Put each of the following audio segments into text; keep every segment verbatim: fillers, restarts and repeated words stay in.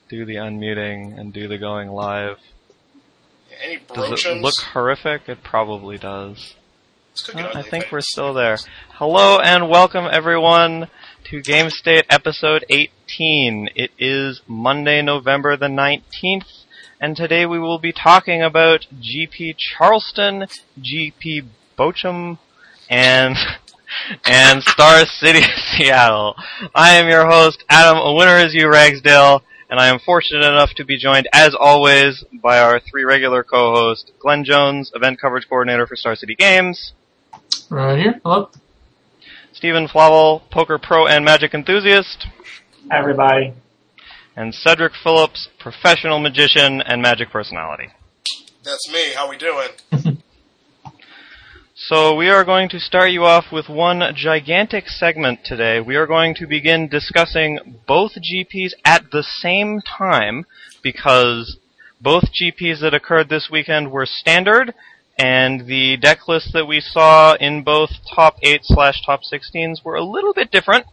do the unmuting and do the going live. Any Does it look horrific? It probably does. Oh, I think we're still there. Hello and welcome everyone to Game State episode eighteen. It is Monday, November the nineteenth, and today we will be talking about G P Charleston, G P Bochum, and and Star City Seattle. I am your host, Adam, a winner is you, Ragsdale, and I am fortunate enough to be joined, as always, by our three regular co-hosts, Glenn Jones, event coverage coordinator for Star City Games. Right here. Hello. Stephen Flavel, poker pro and magic enthusiast. Hi, everybody. And Cedric Phillips, professional magician and magic personality. That's me. How we doing? So we are going to start you off with one gigantic segment today. We are going to begin discussing both G Ps at the same time because both G Ps that occurred this weekend were standard, and the deck lists that we saw in both top eight slash top sixteens were a little bit different.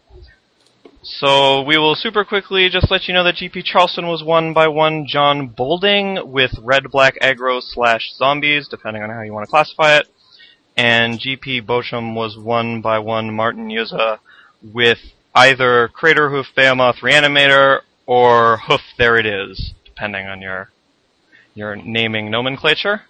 So we will super quickly just let you know that G P Charleston was won by one John Bolding with red-black aggro slash zombies, depending on how you want to classify it. And G P Bochum was won by one Martin Yuza with either Crater Hoof Behemoth Reanimator or Hoof There It Is, depending on your your naming nomenclature.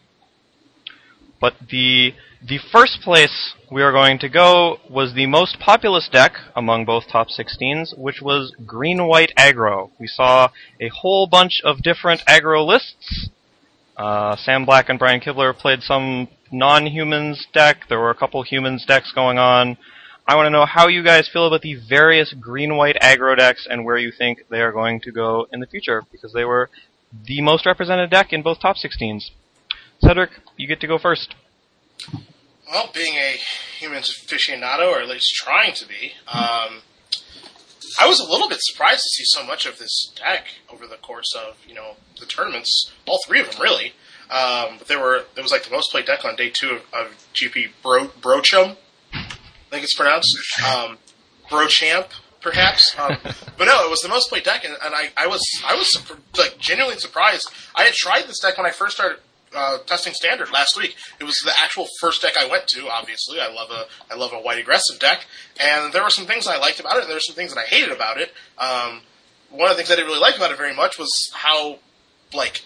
But the the first place we are going to go was the most populous deck among both top sixteens, which was green-white aggro. We saw a whole bunch of different aggro lists. Uh, Sam Black and Brian Kibler played some non-humans deck. There were a couple humans decks going on. I want to know how you guys feel about the various green-white aggro decks and where you think they are going to go in the future, because they were the most represented deck in both top sixteens. Cedric, you get to go first. Well, being a humans aficionado, or at least trying to be, um, I was a little bit surprised to see so much of this deck over the course of, you know, the tournaments. All three of them, really. Um, but they were, it was like the most played deck on day two of, of G P Bro, Brochum, I think it's pronounced. Um, Brochamp, perhaps. Um, but no, it was the most played deck, and, and I, I was, I was like genuinely surprised. I had tried this deck when I first started uh, testing standard last week. It was the actual first deck I went to. Obviously, I love a, I love a white aggressive deck, and there were some things I liked about it, and there were some things that I hated about it. Um, one of the things I didn't really like about it very much was how, like,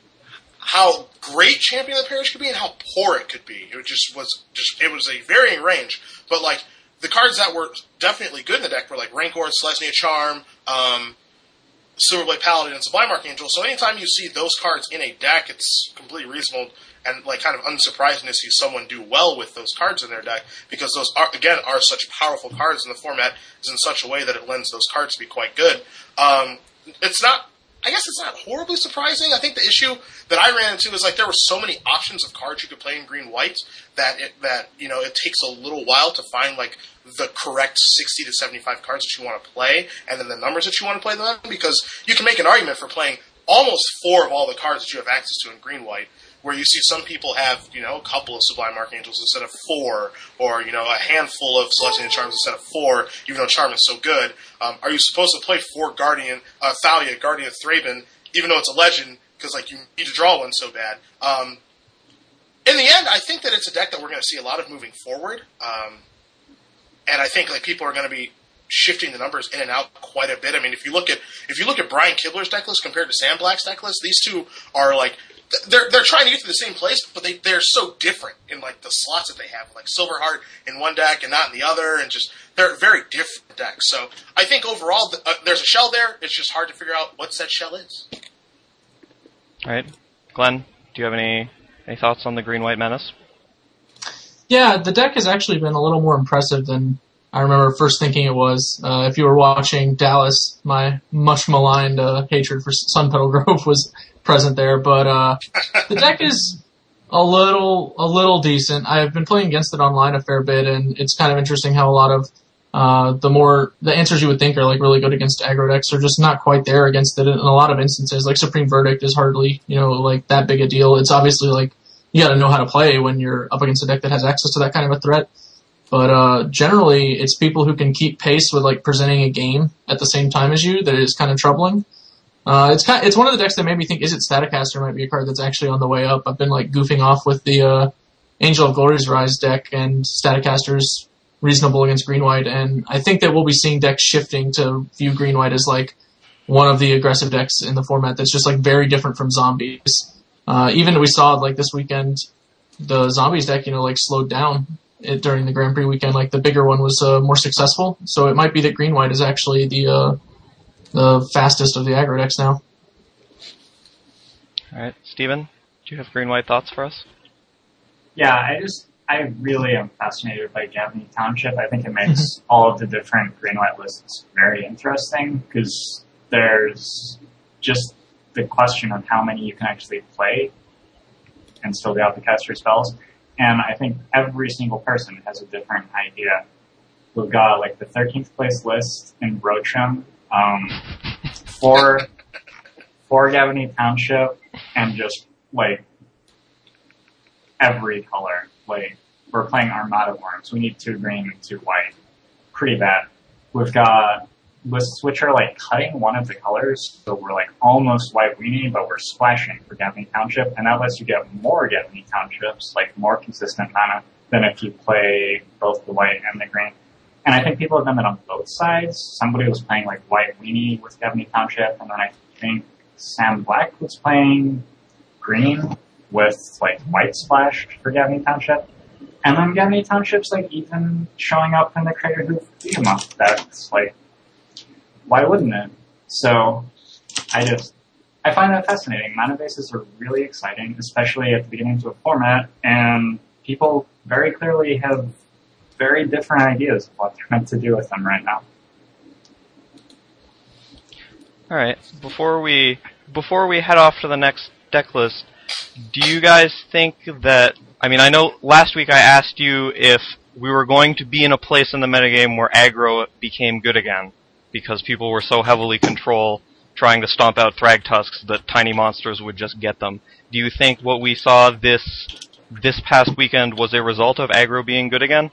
how great Champion of the Parish could be and how poor it could be. It just was just it was a varying range. But like the cards that were definitely good in the deck were like Rancor, Selesnya Charm, um, Silverblade Paladin, and Sublime Archangel. So anytime you see those cards in a deck, it's completely reasonable and like kind of unsurprising to see someone do well with those cards in their deck, because those are again are such powerful cards, and the format is in such a way that it lends those cards to be quite good. Um, it's not. I guess it's not horribly surprising. I think the issue that I ran into is like there were so many options of cards you could play in green-white that it, that you know it takes a little while to find like the correct sixty to seventy-five cards that you want to play, and then the numbers that you want to play them in, because you can make an argument for playing almost four of all the cards that you have access to in green-white, where you see some people have, you know, a couple of Sublime Archangels instead of four, or, you know, a handful of Celestial Charms instead of four, even though Charm is so good. Um, are you supposed to play four Guardian, uh, Thalia, Guardian of Thraben, even though it's a legend, because, like, you need to draw one so bad? Um, in the end, I think that it's a deck that we're going to see a lot of moving forward, um, and I think, like, people are going to be shifting the numbers in and out quite a bit. I mean, if you look at, if you look at Brian Kibler's deck list compared to Sam Black's deck list, these two are, like, They're they're trying to get to the same place, but they they're so different in like the slots that they have, like Silverheart in one deck and not in the other, and just they're very different decks. So I think overall the, uh, there's a shell there. It's just hard to figure out what said shell is. All right, Glenn, do you have any any thoughts on the green white menace? Yeah, the deck has actually been a little more impressive than I remember first thinking it was. Uh, if you were watching Dallas, my much maligned uh, hatred for Sun Petal Grove was present there, but uh, the deck is a little a little decent. I've been playing against it online a fair bit, and it's kind of interesting how a lot of uh, the more the answers you would think are like really good against aggro decks are just not quite there against it in a lot of instances. Like Supreme Verdict is hardly, you know, like that big a deal. It's obviously like you got to know how to play when you're up against a deck that has access to that kind of a threat. But uh, generally, it's people who can keep pace with like presenting a game at the same time as you that is kind of troubling. Uh, it's kind of, it's one of the decks that made me think, is it Staticaster might be a card that's actually on the way up. I've been like goofing off with the uh, Angel of Glory's Rise deck, and Staticaster's reasonable against green-white, and I think that we'll be seeing decks shifting to view green-white as like one of the aggressive decks in the format that's just like very different from zombies. Uh, even we saw like this weekend, the zombies deck, you know, like slowed down it during the Grand Prix weekend. Like the bigger one was uh, more successful, so it might be that green-white is actually the uh, the fastest of the aggro decks now. All right, Steven, do you have green-white thoughts for us? Yeah, I just I really am fascinated by Gavony Township. I think it makes all of the different green-white lists very interesting because there's just the question of how many you can actually play and still be able to cast your spells. And I think every single person has a different idea. We've got like the thirteenth place list in Brochum um, for, for Gavony Township and just like every color. Like, we're playing Armada Worms. We need two green and two white. Pretty bad. We've got lists which are like cutting one of the colors, so we're like almost white weenie, but we're splashing for Gavony Township, and that lets you get more Gavony Townships, like more consistent mana, than if you play both the white and the green. And I think people have done that on both sides. Somebody was playing like white weenie with Gavony Township, and then I think Sam Black was playing green with like white splashed for Gavony Township. And then Gavony Township's like even showing up in the Crater Hoof beat-em-up decks. Like, why wouldn't it? So, I just, I find that fascinating. Mana bases are really exciting, especially at the beginning of a format, and people very clearly have very different ideas of what they're meant to do with them right now. Alright, before we, before we head off to the next deck list, do you guys think that, I mean, I know last week I asked you if we were going to be in a place in the metagame where aggro became good again, because people were so heavily control trying to stomp out Thragtusks that tiny monsters would just get them. Do you think what we saw this this past weekend was a result of aggro being good again?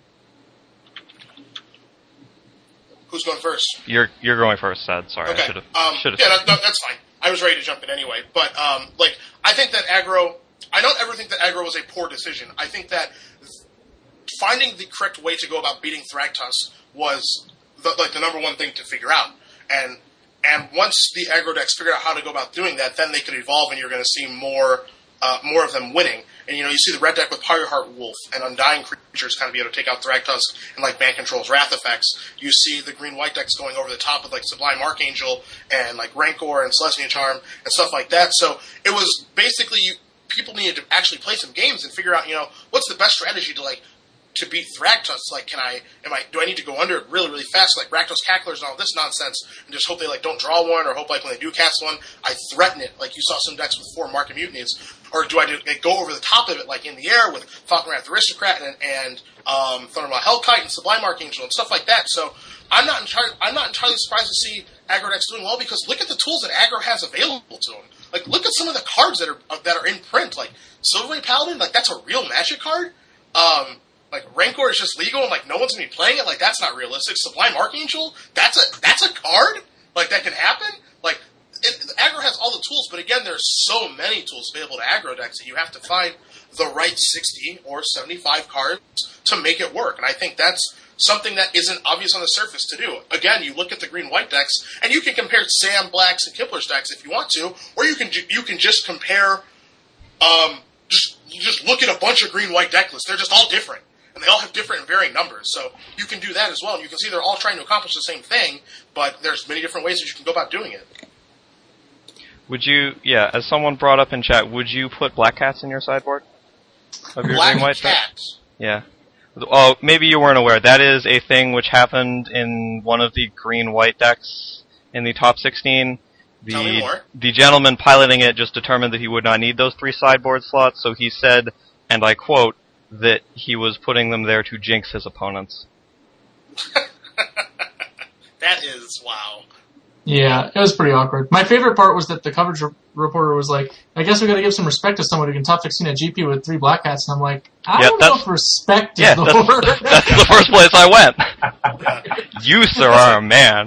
Who's going first? You're you're going first, Sad. Sorry, okay. I should have. Um, yeah, that, that, that's fine. I was ready to jump in anyway, but um, like I think that aggro. I don't ever think that aggro was a poor decision. I think that finding the correct way to go about beating Thragtusk was the, like the number one thing to figure out. And and once the aggro decks figured out how to go about doing that, then they could evolve, and you're going to see more uh, more of them winning. And you know, you see the red deck with Pyreheart Wolf and Undying Creatures kind of be able to take out Thragtusk and like Ban Control's Wrath effects. You see the green-white decks going over the top with like Sublime Archangel and like Rancor and Celestia Charm and stuff like that. So it was basically you, people needed to actually play some games and figure out, you know, what's the best strategy to like to beat Thragtusk. Like, can I, am I, do I need to go under it really, really fast, like Rakdos Cacklers and all this nonsense, and just hope they like don't draw one, or hope like when they do cast one, I threaten it, like you saw some decks with four Mark of Mutinies, or do I do, like, go over the top of it, like in the air with Falconwrath Aristocrat and, and um, Thundermaw Hellkite and Sublime Archangel and stuff like that. So I'm not entirely, I'm not entirely surprised to see aggro decks doing well, because look at the tools that aggro has available to them. Like, look at some of the cards that are that are in print. Like Silverway Paladin, like that's a real Magic card. Um, like Rancor is just legal, and like no one's gonna be playing it. Like that's not realistic. Sublime Archangel, that's a that's a card. Like that can happen. Like it, aggro has all the tools, but again, there's so many tools available to aggro decks that you have to find the right sixty or seventy-five cards to make it work. And I think that's something that isn't obvious on the surface to do. Again, you look at the green-white decks, and you can compare Sam Black's and Kipler's decks if you want to, or you can you can just compare, um, just just look at a bunch of green-white deck lists. They're just all different, and they all have different and varying numbers. So you can do that as well, and you can see they're all trying to accomplish the same thing, but there's many different ways that you can go about doing it. Would you, yeah, as someone brought up in chat, would you put Black Cats in your sideboard of your Black green-white deck? Cats? Yeah. Oh, maybe you weren't aware. That is a thing which happened in one of the green-white decks in the top sixteen. The, Tell me more. The gentleman piloting it just determined that he would not need those three sideboard slots, so he said, and I quote, that he was putting them there to jinx his opponents. That is, wow. Yeah, it was pretty awkward. My favorite part was that the coverage re- reporter was like, I guess we gotta give some respect to someone who can top sixteen at G P with three Black Cats, and I'm like, I yeah, don't know if respect is yeah, the that's, word. That's the first place I went. You, sir, are a man.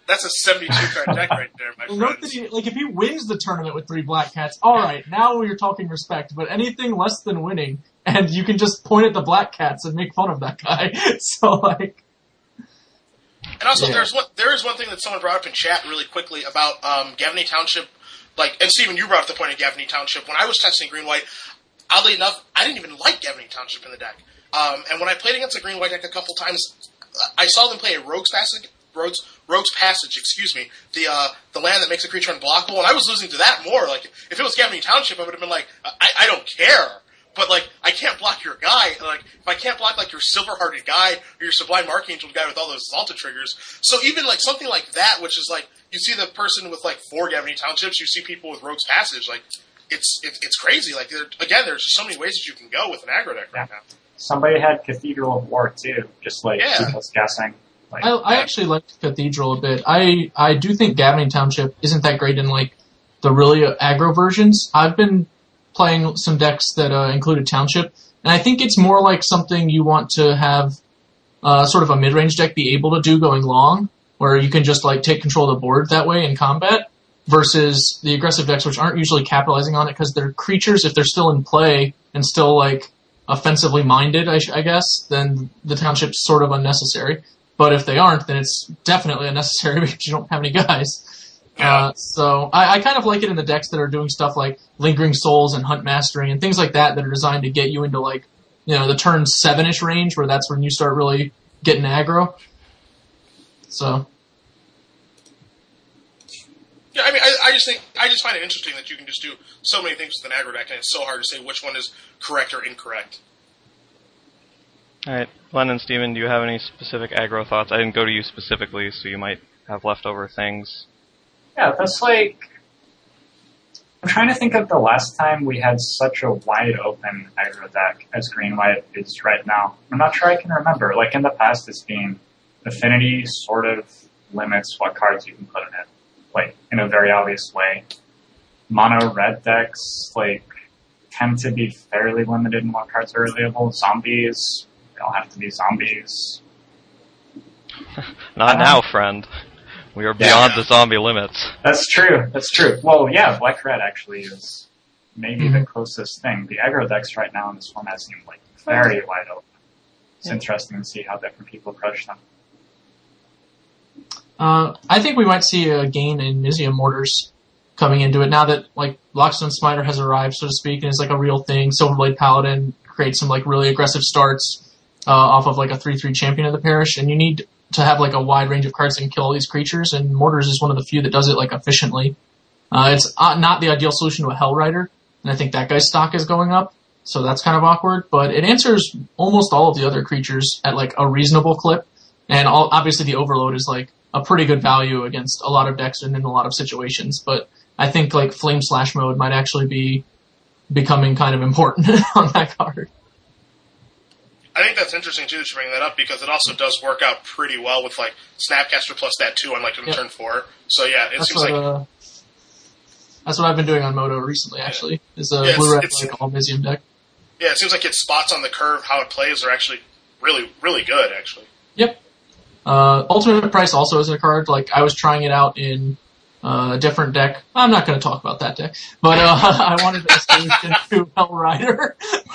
that's a seventy-two card deck right there, my Note friend. that he, like, if he wins the tournament with three Black Cats, alright, now you're talking respect, but anything less than winning, and you can just point at the Black Cats and make fun of that guy. So, like... And also, Yeah. there's one, there is one thing that someone brought up in chat really quickly about um, Gavany Township. Like, and Steven, you brought up the point of Gavany Township. When I was testing green-white, oddly enough, I didn't even like Gavany Township in the deck. Um, and when I played against a green-white deck a couple times, I saw them play a Rogue's Passage, Rogue's, Rogue's Passage, excuse me, the uh, the land that makes a creature unblockable, and I was losing to that more. Like, if it was Gavany Township, I would have been like, I, I don't care. But, like, I can't block your guy. Like, if I can't block, like, your Silver-Hearted guy or your Sublime Archangel guy with all those Exalted triggers. So even, like, something like that, which is, like, you see the person with, like, four Gavany Townships, you see people with Rogue's Passage, like, it's it's, it's crazy. Like, there, again, there's just so many ways that you can go with an aggro deck right now. Somebody had Cathedral of War, too, just, like, Yeah. people's guessing. Like, I, I actually liked Cathedral a bit. I, I do think Gavany Township isn't that great in, like, the really aggro versions. I've been playing some decks that uh, included Township, and I think it's more like something you want to have uh, sort of a mid-range deck be able to do going long, where you can just, like, take control of the board that way in combat, versus the aggressive decks, which aren't usually capitalizing on it, because they're creatures, if they're still in play and still, like, offensively minded, I, sh- I guess, then the Township's sort of unnecessary. But if they aren't, then it's definitely unnecessary because you don't have any guys. Uh, so I, I kind of like it in the decks that are doing stuff like Lingering Souls and Hunt Mastering and things like that that are designed to get you into, like, you know, the turn seven-ish range, where that's when you start really getting aggro. So. Yeah, I mean, I, I just think, I just find it interesting that you can just do so many things with an aggro deck, and it's so hard to say which one is correct or incorrect. Alright, Len and Steven, do you have any specific aggro thoughts? I didn't go to you specifically, so you might have leftover things. Yeah, that's like... I'm trying to think of the last time we had such a wide open aggro deck as green-white is right now. I'm not sure I can remember. Like, in the past, it's been Affinity sort of limits what cards you can put in it. Like, in a very obvious way. Mono red decks, like, tend to be fairly limited in what cards are available. Zombies, they all have to be zombies. Not Um, now, friend. We are beyond Yeah. the zombie limits. That's true, that's true. Well, yeah, black red actually is maybe Mhm. the closest thing. The aggro decks right now in this format seem like very wide open. It's Yeah. interesting to see how different people approach them. Uh, I think we might see a gain in Mizium Mortars coming into it now that, like, Lockstone Smiter has arrived, so to speak, and is like a real thing. Silverblade Paladin creates some, like, really aggressive starts uh, off of, like, a three three champion of the parish, and you need to have, like, a wide range of cards that can kill all these creatures, and Mortars is one of the few that does it, like, efficiently. Uh, it's uh, not the ideal solution to a Hell Rider, and I think that guy's stock is going up, so that's kind of awkward, but it answers almost all of the other creatures at, like, a reasonable clip, and all, obviously the Overload is, like, a pretty good value against a lot of decks and in a lot of situations, but I think, like, Flame Slash mode might actually be becoming kind of important on that card. I think that's interesting, too, that you bring that up, because it also does work out pretty well with, like, Snapcaster plus that, too, on, like, in Yep. turn four. So, yeah, it That's seems what, like... uh, that's what I've been doing on Moto recently, actually, is a Yeah, it's- blue red, it's- like, all Mizium deck. Yeah, it seems like its spots on the curve, how it plays, are actually really, really good, actually. Yep. Uh, Ultimate Price also is a card. Like, I was trying it out in uh, a different deck. I'm not going to talk about that deck. But uh, I wanted a solution to Hell Rider.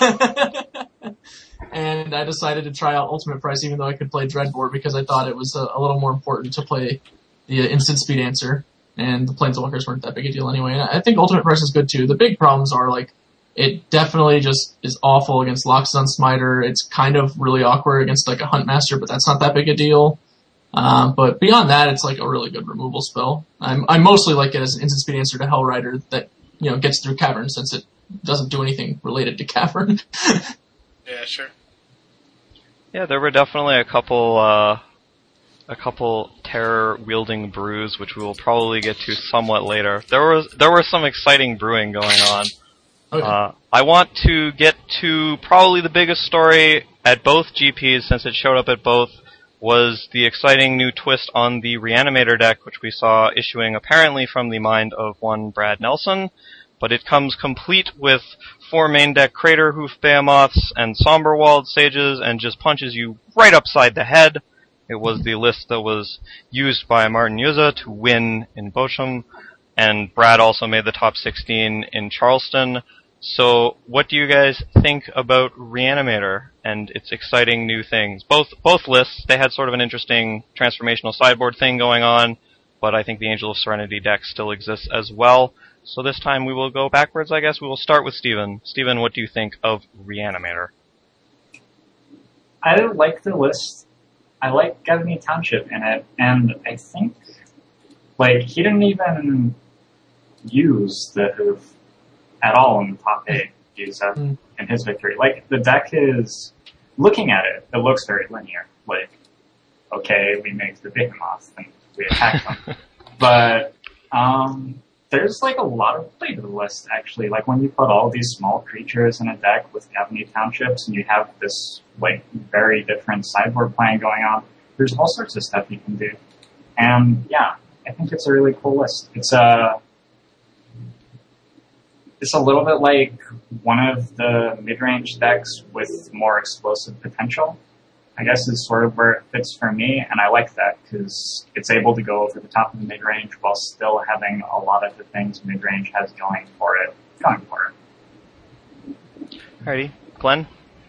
And I decided to try out Ultimate Price, even though I could play Dreadboard, because I thought it was a, a little more important to play the uh, instant speed answer. And the Planeswalkers weren't that big a deal anyway. And I think Ultimate Price is good, too. The big problems are, like, it definitely just is awful against Loxodon Smiter. It's kind of really awkward against, like, a Hunt Master, but that's not that big a deal. Um, but beyond that, it's, like, a really good removal spell. I'm, I mostly like it as an instant speed answer to Hell Rider that, you know, gets through Cavern, since it doesn't do anything related to Cavern. Yeah, sure. Yeah, there were definitely a couple, uh, a couple terror-wielding brews, which we will probably get to somewhat later. There was, there was some exciting brewing going on. Okay. Uh, I want to get to probably the biggest story at both G Ps, since it showed up at both, was the exciting new twist on the Reanimator deck, which we saw issuing apparently from the mind of one Brad Nelson, but it comes complete with four main deck Crater Hoof Behemoths and Somberwald Sages, and just punches you right upside the head. It was the list that was used by Martin Yuza to win in Bochum, and Brad also made the top sixteen in Charleston. So what do you guys think about Reanimator and its exciting new things? Both both lists, they had sort of an interesting transformational sideboard thing going on, but I think the Angel of Serenity deck still exists as well. So this time we will go backwards, I guess. We will start with Steven. Steven, what do you think of Reanimator? I like the list. I like Gavney Township in it, and I think, like, he didn't even use the Hoof at all in the top eight use that mm. in his victory. Like, the deck is, looking at it, it looks very linear. Like, okay, we make the Behemoth and we attack them. But, um, there's like a lot of play to the list, actually. Like, when you put all these small creatures in a deck with Gavney Townships and you have this, like, very different sideboard plan going on, there's all sorts of stuff you can do. And, yeah, I think it's a really cool list. It's a, it's a little bit like one of the mid-range decks with more explosive potential, I guess is sort of where it fits for me, and I like that because it's able to go over the top of the mid-range while still having a lot of the things mid-range has going for it, going for it. Alrighty. Glenn?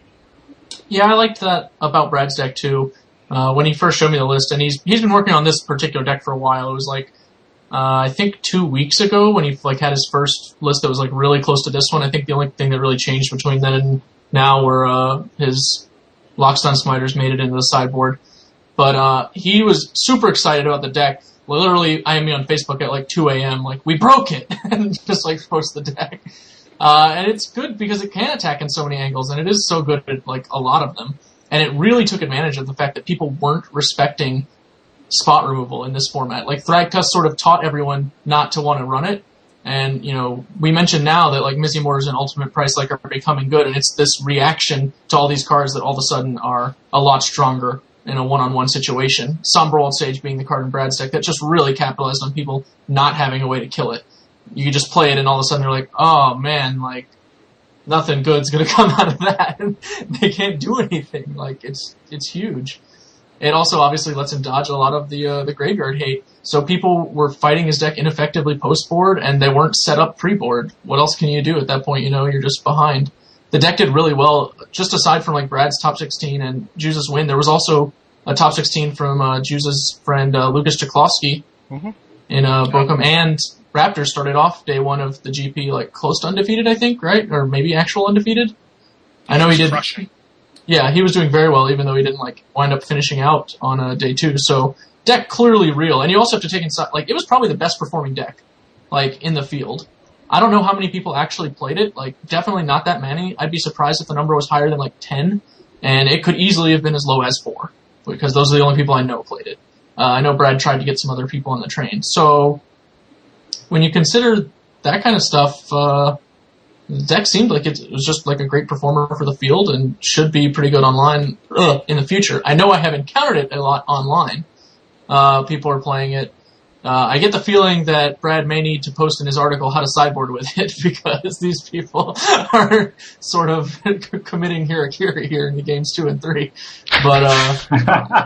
Yeah, I liked that about Brad's deck too. Uh, when he first showed me the list, and he's he's been working on this particular deck for a while. It was like, uh, I think two weeks ago when he like had his first list that was like really close to this one. I think the only thing that really changed between then and now were uh, his Lockstone Smiters made it into the sideboard. But uh, he was super excited about the deck. Literally, I am on Facebook at like two a.m. like, we broke it! And just like post the deck. Uh, and it's good because it can attack in so many angles, and it is so good at like a lot of them. And it really took advantage of the fact that people weren't respecting spot removal in this format. Like, Thragtusk sort of taught everyone not to want to run it. And, you know, we mentioned now that, like, Mizzy-Mortars and Ultimate Price, like, are becoming good, and it's this reaction to all these cards that all of a sudden are a lot stronger in a one-on-one situation. Somber Old Sage being the card in Brad's deck that just really capitalized on people not having a way to kill it. You just play it, and all of a sudden you're like, oh, man, like, nothing good's gonna come out of that. They can't do anything. Like, it's it's huge. It also obviously lets him dodge a lot of the uh, the graveyard hate. So people were fighting his deck ineffectively post-board, and they weren't set up pre-board. What else can you do at that point? You know, you're just behind. The deck did really well, just aside from like Brad's top sixteen and Juice's win. There was also a top sixteen from uh, Juice's friend uh, Lucas Jaklowski mm-hmm. in uh, Bochum, and Raptors started off day one of the G P like close to undefeated, I think, right? Or maybe actual undefeated. I know he did. Crushing. Yeah, he was doing very well, even though he didn't like wind up finishing out on uh, day two. So deck clearly real, and you also have to take inside. Like, it was probably the best performing deck, like in the field. I don't know how many people actually played it. Like, definitely not that many. I'd be surprised if the number was higher than like ten, and it could easily have been as low as four, because those are the only people I know played it. Uh, I know Brad tried to get some other people on the train. So when you consider that kind of stuff, uh, the deck seemed like it was just like a great performer for the field and should be pretty good online ugh, in the future. I know I have encountered it a lot online. Uh, people are playing it. Uh, I get the feeling that Brad may need to post in his article how to sideboard with it, because these people are sort of committing harakiri here in the games two and three. But uh,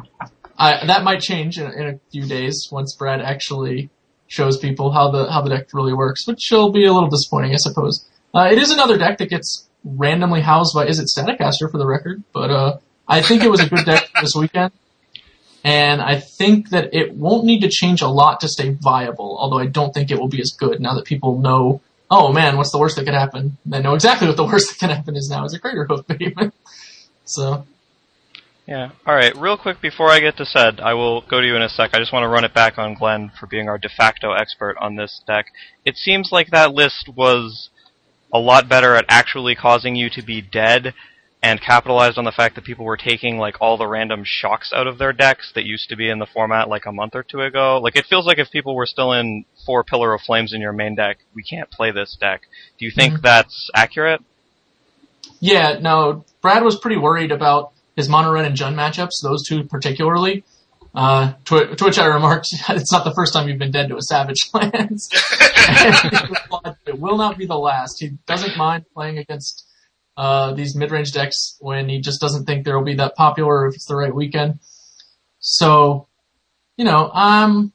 I, that might change in, in a few days once Brad actually shows people how the how the deck really works, which will be a little disappointing, I suppose. Uh, it is another deck that gets randomly housed by Is It Staticaster, for the record, but uh, I think it was a good deck this weekend. And I think that it won't need to change a lot to stay viable, although I don't think it will be as good now that people know, oh man, what's the worst that could happen? They know exactly what the worst that can happen is now is a Crater Hoof Behemoth. So. Yeah. Alright, real quick before I get to Sed, I will go to you in a sec. I just want to run it back on Glenn for being our de facto expert on this deck. It seems like that list was a lot better at actually causing you to be dead, and capitalized on the fact that people were taking like all the random shocks out of their decks that used to be in the format like a month or two ago. Like, it feels like if people were still in four Pillar of Flames in your main deck, we can't play this deck. Do you think mm-hmm. that's accurate? Yeah, no, Brad was pretty worried about his Mono-Red and Jund matchups, those two particularly. Uh, to, to which I remarked, it's not the first time you've been dead to a Savage Lands. It will not be the last. He doesn't mind playing against uh, these mid-range decks when he just doesn't think they'll be that popular if it's the right weekend. So, you know, um,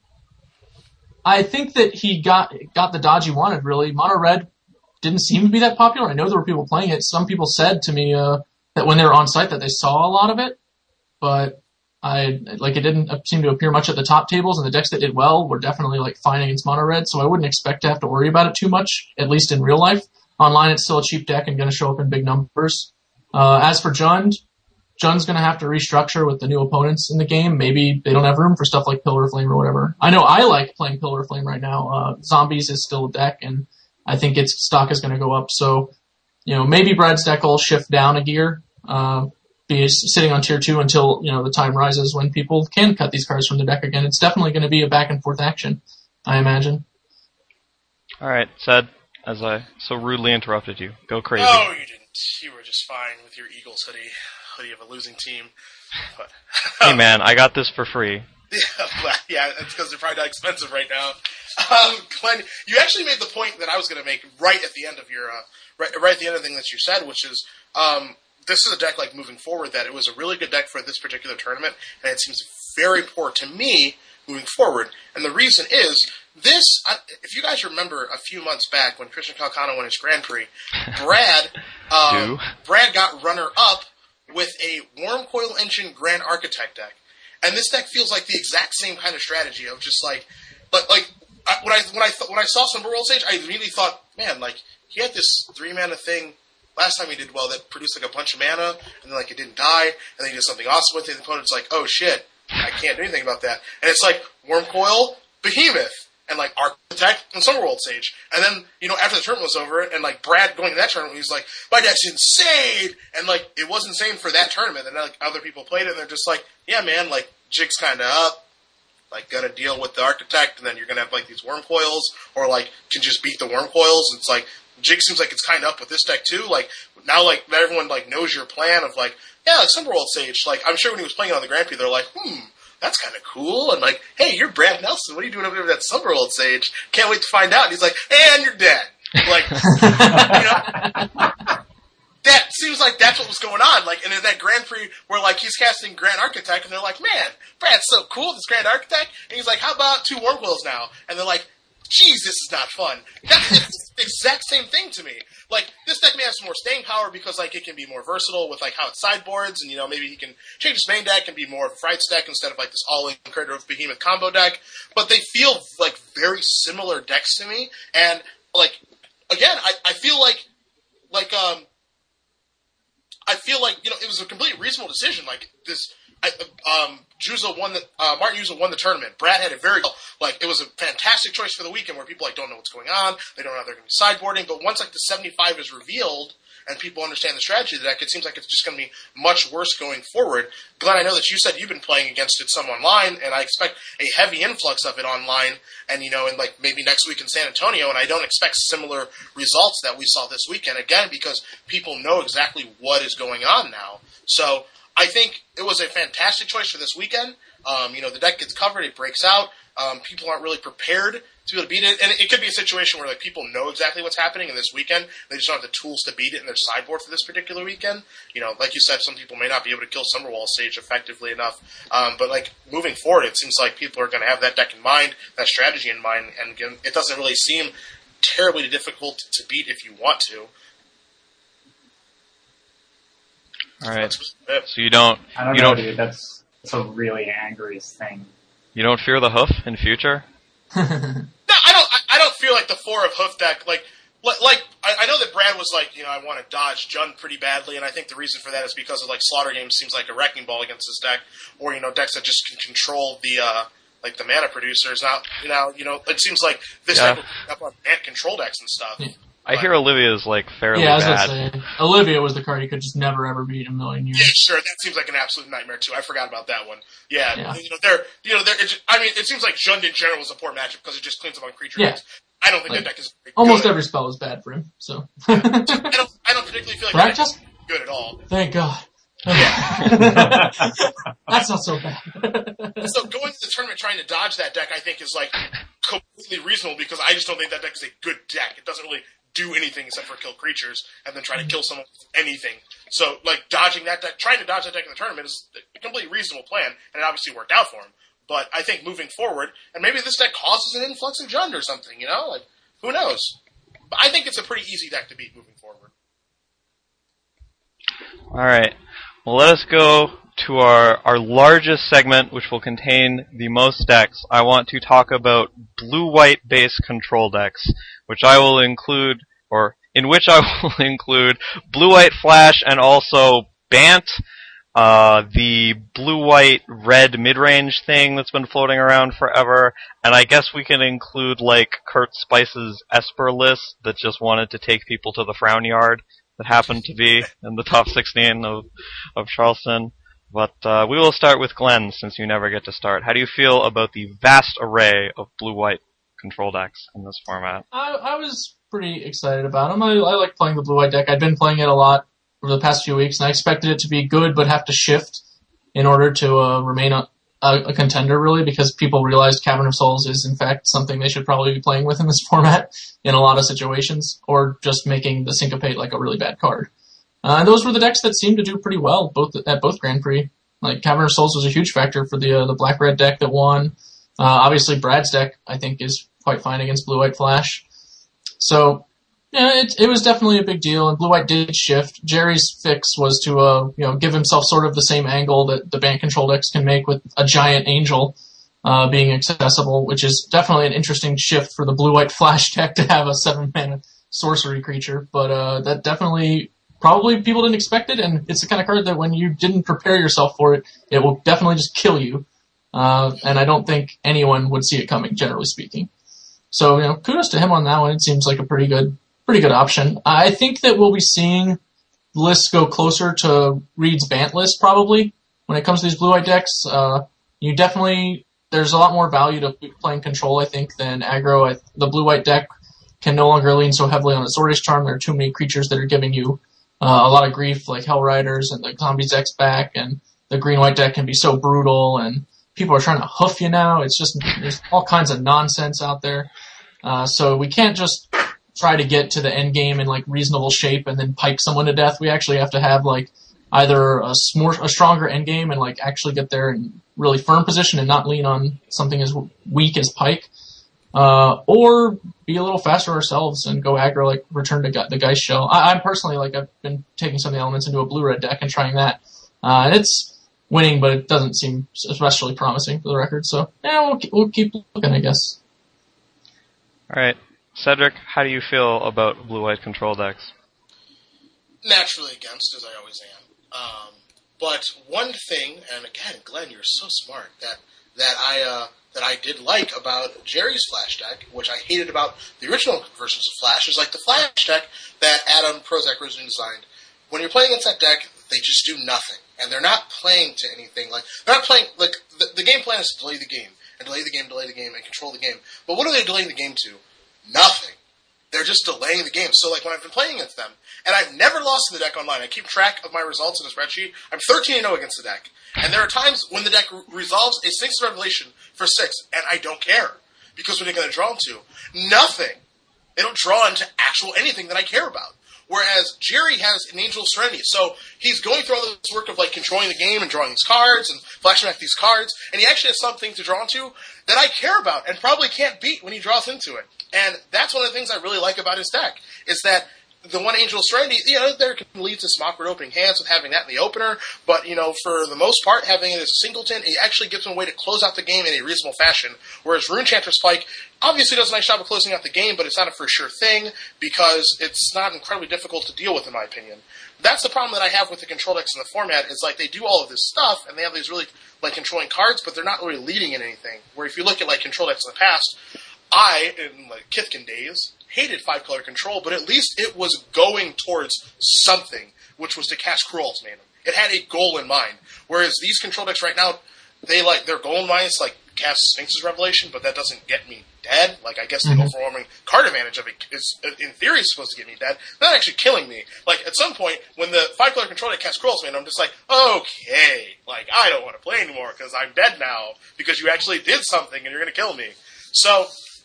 I think that he got got the dodge he wanted, really. Mono Red didn't seem to be that popular. I know there were people playing it. Some people said to me uh, that when they were on site that they saw a lot of it, but I like it didn't seem to appear much at the top tables, and the decks that did well were definitely like fine against Mono Red, so I wouldn't expect to have to worry about it too much, at least in real life. Online, it's still a cheap deck and going to show up in big numbers. Uh, as for Jund, Jund's going to have to restructure with the new opponents in the game. Maybe they don't have room for stuff like Pillar of Flame or whatever. I know I like playing Pillar of Flame right now. Uh, Zombies is still a deck, and I think its stock is going to go up. So, you know, maybe Brad's deck will shift down a gear, uh, be sitting on tier two until, you know, the time rises when people can cut these cards from the deck again. It's definitely going to be a back and forth action, I imagine. All right, Sed, as I so rudely interrupted you, go crazy. No, you didn't. You were just fine with your Eagles hoodie. Hoodie of a losing team. But, hey man, I got this for free. Yeah, yeah, it's because they're probably not expensive right now. Um, Glenn, you actually made the point that I was going to make right at the end of your, uh, right, right at the end of the thing that you said, which is, um, this is a deck, like, moving forward, that it was a really good deck for this particular tournament, and it seems very poor to me moving forward. And the reason is, this, if you guys remember a few months back when Christian Calcano won his Grand Prix, Brad, um, Brad got runner-up with a Wormcoil Engine Grand Architect deck. And this deck feels like the exact same kind of strategy of just like, but like, I, when I, when I, th- when I saw Slumber World Sage, I immediately thought, man, like, he had this three mana thing last time he did well that produced like a bunch of mana, and then like it didn't die, and then he did something awesome with it, and the opponent's like, oh shit, I can't do anything about that. And it's like, Wormcoil, Behemoth, and like Architect, and Summerworld Sage. And then, you know, after the tournament was over, and like Brad going to that tournament, he's like, my deck's insane! And like, it was insane for that tournament, and then like other people played it, and they're just like, yeah man, like, jig's kinda up, like, gotta deal with the Architect, and then you're gonna have like these Wormcoils, or like, can just beat the Wormcoils. It's like, Jig seems like it's kind of up with this deck too. Like, now like, everyone like knows your plan of like, yeah, like Summerworld Sage. Like, I'm sure when he was playing it on the Grand Prix, they're like, hmm, that's kind of cool. And like, hey, you're Brad Nelson. What are you doing over there with that Summerworld Sage? Can't wait to find out. And he's like, and you're dead. Like, you know, that seems like that's what was going on. Like, and in that Grand Prix where like he's casting Grand Architect, and they're like, man, Brad's so cool, this Grand Architect. And he's like, how about two Wormcoils now? And they're like, geez, this is not fun. That's the exact same thing to me. Like, this deck may have some more staying power because, like, it can be more versatile with, like, how it sideboards, and, you know, maybe he can change his main deck and be more of a Frights deck instead of, like, this all-in Crater of Behemoth combo deck. But they feel, like, very similar decks to me, and, like, again, I, I feel like, like, um, I feel like, you know, it was a completely reasonable decision. Like, this, I, um, Juzo won the, uh, Martin Juzo won the tournament. Brad had it very, like, it was a fantastic choice for the weekend where people, like, don't know what's going on. They don't know they're going to be sideboarding. But once, like, the seventy-five is revealed and people understand the strategy of the deck, it seems like it's just going to be much worse going forward. Glenn, I know that you said you've been playing against it some online, and I expect a heavy influx of it online and, you know, in, like, maybe next week in San Antonio, and I don't expect similar results that we saw this weekend, again, because people know exactly what is going on now. So I think it was a fantastic choice for this weekend. Um, you know, the deck gets covered, it breaks out. Um, people aren't really prepared to be able to beat it. And it could be a situation where, like, people know exactly what's happening in this weekend. They just don't have the tools to beat it in their sideboard for this particular weekend. You know, like you said, some people may not be able to kill Summerwall Sage effectively enough. Um, but, like, moving forward, it seems like people are going to have that deck in mind, that strategy in mind. And again, it doesn't really seem terribly difficult to beat if you want to. All right. So you don't. I don't you know, don't, dude. That's, that's a really angry thing. You don't fear the hoof in future? No, I don't. I, I don't feel like the four of hoof deck. Like, like, like I, I know that Brad was like, you know, I want to dodge Jund pretty badly, and I think the reason for that is because of like Slaughter Games seems like a wrecking ball against this deck, or you know, decks that just can control the uh, like the mana producers. Now, you know, you know, it seems like this yeah. deck will up on mana control decks and stuff. Yeah. I hear Olivia's, like, fairly yeah, I was bad. gonna say, Olivia was the card you could just never, ever beat in a million years. Yeah, sure. That seems like an absolute nightmare, too. I forgot about that one. Yeah. Yeah. You know, they're, you know, they're, just, I mean, it seems like Jund in general is a poor matchup because it just cleans up on creature Yeah. decks. I don't think Like, that deck is very Almost good. every spell is bad for him, so. I don't, I don't particularly feel like that Practice? deck is good at all. Thank God. That's not so bad. So going to the tournament trying to dodge that deck, I think, is, like, completely reasonable because I just don't think that deck is a good deck. It doesn't really do anything except for kill creatures and then try to kill someone with anything. So, like, dodging that deck, trying to dodge that deck in the tournament is a completely reasonable plan, and it obviously worked out for him. But I think moving forward, and maybe this deck causes an influx of Jund or something, you know? Like, who knows? But I think it's a pretty easy deck to beat moving forward. Alright. Well, let us go to our, our largest segment, which will contain the most decks. I want to talk about blue-white base control decks, which I will include, or in which I will include blue-white flash and also Bant, uh, the blue-white-red mid-range thing that's been floating around forever, and I guess we can include, like, Kurt Spice's Esper list that just wanted to take people to the Frown Yard that happened to be in the top sixteen of, of Charleston. But uh, we will start with Glenn, since you never get to start. How do you feel about the vast array of blue-white control decks in this format? I, I was pretty excited about them. I, I like playing the blue-white deck. I've been playing it a lot over the past few weeks, and I expected it to be good, but have to shift in order to uh, remain a, a, a contender, really, because people realized Cavern of Souls is, in fact, something they should probably be playing with in this format in a lot of situations, or just making the Syncopate like a really bad card. Uh, and those were the decks that seemed to do pretty well both at both Grand Prix. Like, Cavern of Souls was a huge factor for the uh, the black-red deck that won. Uh, obviously, Brad's deck, I think, is quite fine against blue-white flash. So, yeah, it, it was definitely a big deal, and blue-white did shift. Jerry's fix was to, uh, you know, give himself sort of the same angle that the Bant control decks can make with a giant angel uh, being accessible, which is definitely an interesting shift for the blue-white flash deck to have a seven-mana sorcery creature. But uh, that definitely... Probably people didn't expect it, and it's the kind of card that when you didn't prepare yourself for it, it will definitely just kill you. Uh, and I don't think anyone would see it coming, generally speaking. So, you know, kudos to him on that one. It seems like a pretty good, pretty good option. I think that we'll be seeing lists go closer to Reed's Bant list, probably, when it comes to these blue-white decks. Uh, you definitely, there's a lot more value to playing control, I think, than aggro. I, the blue-white deck can no longer lean so heavily on its Swordfish Charm. There are too many creatures that are giving you Uh, a lot of grief, like Hell Riders and the Zombies X back, and the green-white deck can be so brutal, and people are trying to hoof you now. It's just, there's all kinds of nonsense out there. Uh, so we can't just try to get to the end game in, like, reasonable shape and then pike someone to death. We actually have to have, like, either a, more, a stronger end game and, like, actually get there in really firm position and not lean on something as weak as pike. Uh, or be a little faster ourselves and go aggro, like return to the Geist Shell. I, I'm personally, like, I've been taking some of the elements into a blue-red deck and trying that. Uh, and it's winning, but it doesn't seem especially promising for the record. So, yeah, we'll, we'll keep looking, I guess. Alright. Cedric, how do you feel about blue-white control decks? Naturally against, as I always am. Um, but one thing, and again, Glenn, you're so smart, that, that I, uh, that I did like about Jerry's Flash deck, which I hated about the original versions of Flash, is like the Flash deck that Adam Prozac originally designed. When you're playing against that deck, they just do nothing. And they're not playing to anything. Like, they're not playing, like, the, the game plan is to delay the game, and delay the game, delay the game, and control the game. But what are they delaying the game to? Nothing. They're just delaying the game. So, like, when I've been playing against them, and I've never lost to the deck online, I keep track of my results in a spreadsheet, I'm thirteen and oh against the deck. And there are times when the deck re- resolves a Sphinx Revelation for six, and I don't care. Because what are they going to draw into? Nothing. They don't draw into actual anything that I care about. Whereas Jerry has an Angel of Serenity. So he's going through all this work of, like, controlling the game and drawing these cards and flashing back these cards, and he actually has something to draw into that I care about and probably can't beat when he draws into it. And that's one of the things I really like about his deck, is that the one Angel of Serenity, you know, there can lead to Smockward opening hands with having that in the opener, but, you know, for the most part, having it as a singleton, it actually gives him a way to close out the game in a reasonable fashion, whereas Runechanter Spike obviously does a nice job of closing out the game, but it's not a for sure thing, because it's not incredibly difficult to deal with, in my opinion. That's the problem that I have with the control decks in the format, is, like, they do all of this stuff, and they have these really, like, controlling cards, but they're not really leading in anything, where if you look at, like, control decks in the past, I, in, like, Kithkin days, hated five-color control, but at least it was going towards something, which was to cast Cruel Ultimatum. It had a goal in mind. Whereas these control decks right now, they like their goal in mind is like cast Sphinx's Revelation, but that doesn't get me dead. Like, I guess mm-hmm. the overwhelming card advantage of it is, in theory, supposed to get me dead. Not actually killing me. Like, at some point, when the five-color control deck casts Cruel Ultimatum, I'm just like, okay, like, I don't want to play anymore because I'm dead now because you actually did something and you're going to kill me. So,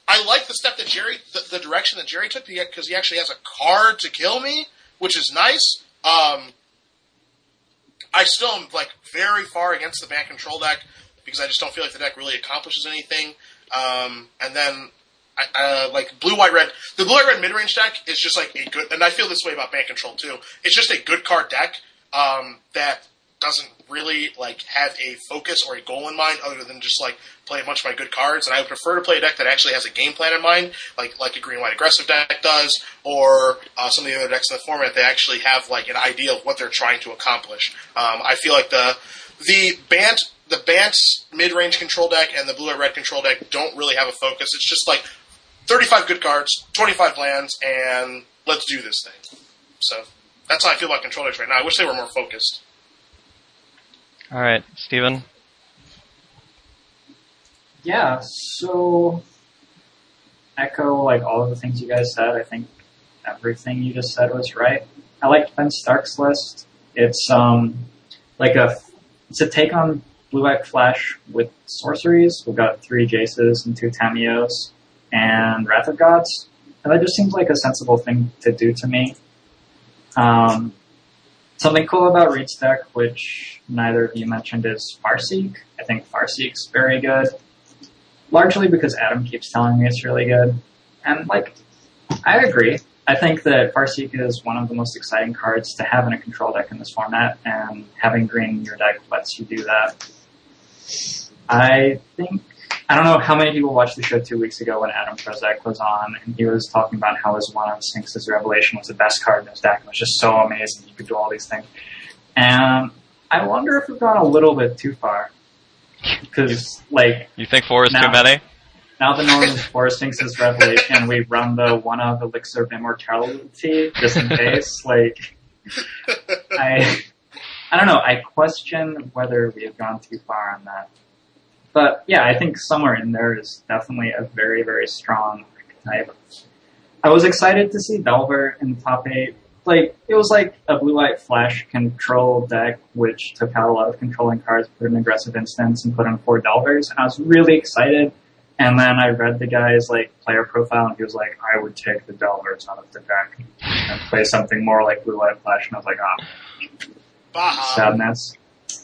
I like the step that Jerry, the, the direction that Jerry took, because he actually has a card to kill me, which is nice. Um, I still am like very far against the ban control deck because I just don't feel like the deck really accomplishes anything. Um, and then, I, uh, like blue white red, the blue white red mid range deck is just like a good, and I feel this way about ban control too. It's just a good card deck um, that doesn't really like have a focus or a goal in mind other than just like play a bunch of my good cards. And I would prefer to play a deck that actually has a game plan in mind, like like a green white aggressive deck does, or uh, some of the other decks in the format that actually have like an idea of what they're trying to accomplish. Um, I feel like the the Bant the Bant mid range control deck and the blue white red control deck don't really have a focus. It's just like thirty-five good cards, twenty-five lands, and let's do this thing. So that's how I feel about control decks right now. I wish they were more focused. All right, Steven? Yeah, so echo like all of the things you guys said. I think everything you just said was right. I like Ben Stark's list. It's um like a it's a take on Blue White Flash with sorceries. We've got three Jaces and two Tamios and Wrath of Gods. And that just seems like a sensible thing to do to me. Um Something cool about Reed's deck, which neither of you mentioned, is Farseek. I think Farseek's very good. Largely because Adam keeps telling me it's really good. And, like, I agree. I think that Farseek is one of the most exciting cards to have in a control deck in this format, and having green in your deck lets you do that. I think, I don't know how many people watched the show two weeks ago when Adam Prezek was on, and he was talking about how his one of Sphinx's Revelation was the best card in his deck. It was just so amazing. You could do all these things. And I wonder if we've gone a little bit too far. Because, like... You think four is now, too many? Now that Northern four is Sphinx's Revelation, we run the one of Elixir of Immortality, just in case. Like, I... I don't know. I question whether we have gone too far on that. But yeah, I think somewhere in there is definitely a very, very strong archetype. I was excited to see Delver in the top eight. Like, it was like a blue-white flash control deck, which took out a lot of controlling cards, put in aggressive instance, and put in four Delvers, and I was really excited. And then I read the guy's, like, player profile, and he was like, I would take the Delvers out of the deck and play something more like blue-white flash, and I was like, ah, Baja. sadness.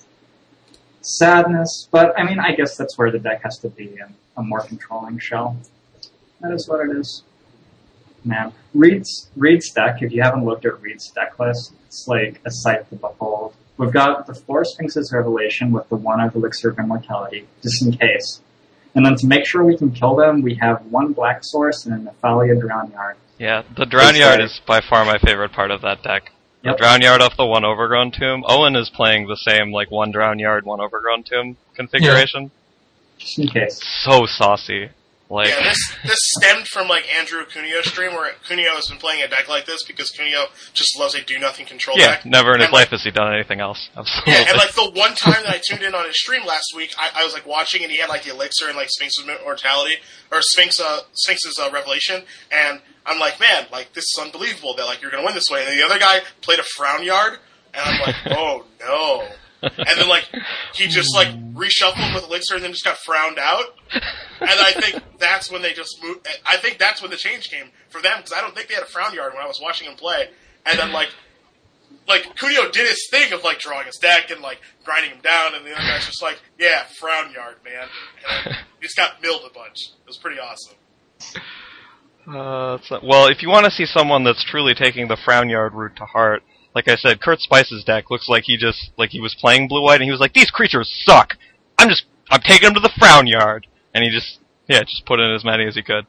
Sadness, but I mean, I guess that's where the deck has to be in a more controlling shell. That is what it is. Man, Reed's, Reed's deck, if you haven't looked at Reed's deck list, it's like a sight to behold. We've got the four Sphinx's Revelation with the one of Elixir of Immortality, just in case. And then to make sure we can kill them, we have one Black Source and an Athalia Drownyard. Yeah, the Drownyard is by far my favorite part of that deck. Yep. The Drownyard off the one Overgrown Tomb. Owen is playing the same, like, one Drownyard, one Overgrown Tomb configuration. Yeah. Just in case. So saucy. Like, yeah, this this stemmed from like Andrew Cunio's stream, where Cunio has been playing a deck like this because Cunio just loves a do nothing control yeah, deck. never in his and, life like, has he done anything else. Absolutely. Yeah, and like the one time that I tuned in on his stream last week, I, I was like watching, and he had like the Elixir and like Sphinx's Immortality or Sphinx uh, Sphinx's uh, Revelation, and I'm like, man, like this is unbelievable that like you're gonna win this way. And then the other guy played a Frown Yard, and I'm like, oh no. And then, like, he just, like, reshuffled with Elixir and then just got frowned out. And I think that's when they just moved. I think that's when the change came for them, because I don't think they had a Frown Yard when I was watching him play. And then, like, like Cunio did his thing of, like, drawing his deck and, like, grinding him down, and the other guy's just like, yeah, Frown Yard, man. And I just got milled a bunch. It was pretty awesome. Uh, it's not, well, if you want to see someone that's truly taking the Frown Yard route to heart, like I said, Kurt Spice's deck looks like he just, like he was playing blue-white and he was like, these creatures suck! I'm just, I'm taking them to the Frown Yard! And he just, yeah, just put in as many as he could.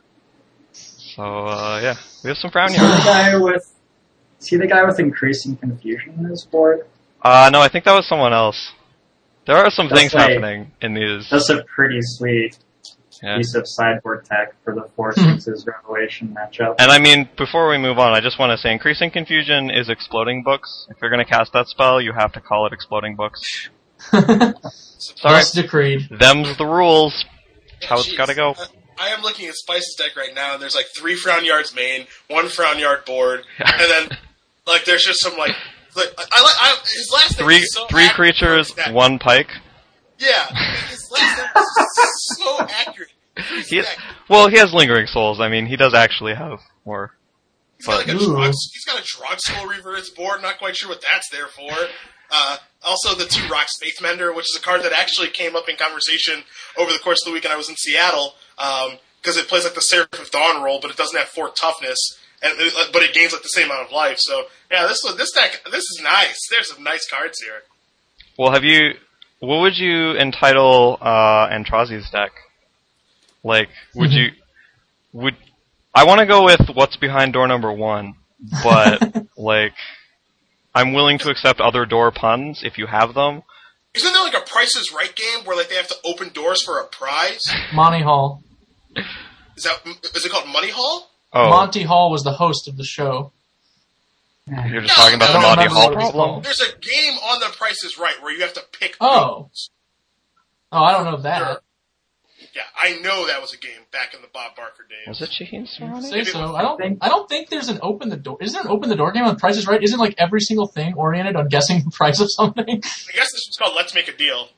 So, uh, yeah, we have some Frown Is he the Yards. guy with, is he the guy with increasing confusion in his board? Uh, no, I think that was someone else. There are some That's things like- happening in these. That's a pretty sweet Yeah. piece of sideboard tech for the Four Sphinx's Revelation matchup. And I mean, before we move on, I just want to say Increasing Confusion is Exploding Books. If you're going to cast that spell, you have to call it Exploding Books. Sorry. Thus decreed. Them's the rules. That's how it's Jeez. got to go. I, I am looking at Spice's deck right now, and there's like three Frown Yards main, one Frown Yard board, and then like there's just some like, like I like I, his last name Three is so three accurate creatures, that- one pike. Yeah, his last name is so accurate. He, Well, he has Lingering Souls. I mean, he does actually have more. He's got, like a Ooh. drug, he's got a drug soul reverse board. Not quite sure what that's there for. Uh, also, the two Rocks Faithmender, which is a card that actually came up in conversation over the course of the weekend I was in Seattle, because um, it plays like the Seraph of Dawn role, but it doesn't have four toughness, and it, but it gains like the same amount of life. So yeah, this this deck this is nice. There's some nice cards here. Well, have you? What would you entitle uh, Antrazi's deck? Like, would you? Would I want to go with what's behind door number one, but like, I'm willing to accept other door puns if you have them. Isn't there like a Price is Right game where like they have to open doors for a prize? Monty Hall. Is that is it called Money Hall? Oh, Monty Hall was the host of the show. you're just No, talking about I the don't Monty remember Hall what it was problem. called. There's a game on the Price is Right where you have to pick. Oh. things. Oh, I don't know that. Yeah, I know that was a game back in the Bob Barker days. Was it Shaheen Sarani? Say so. I don't. I don't think there's an open the door. Is there an open the door game on Price is Right? Isn't like every single thing oriented on guessing the price of something? I guess this is called Let's Make a Deal.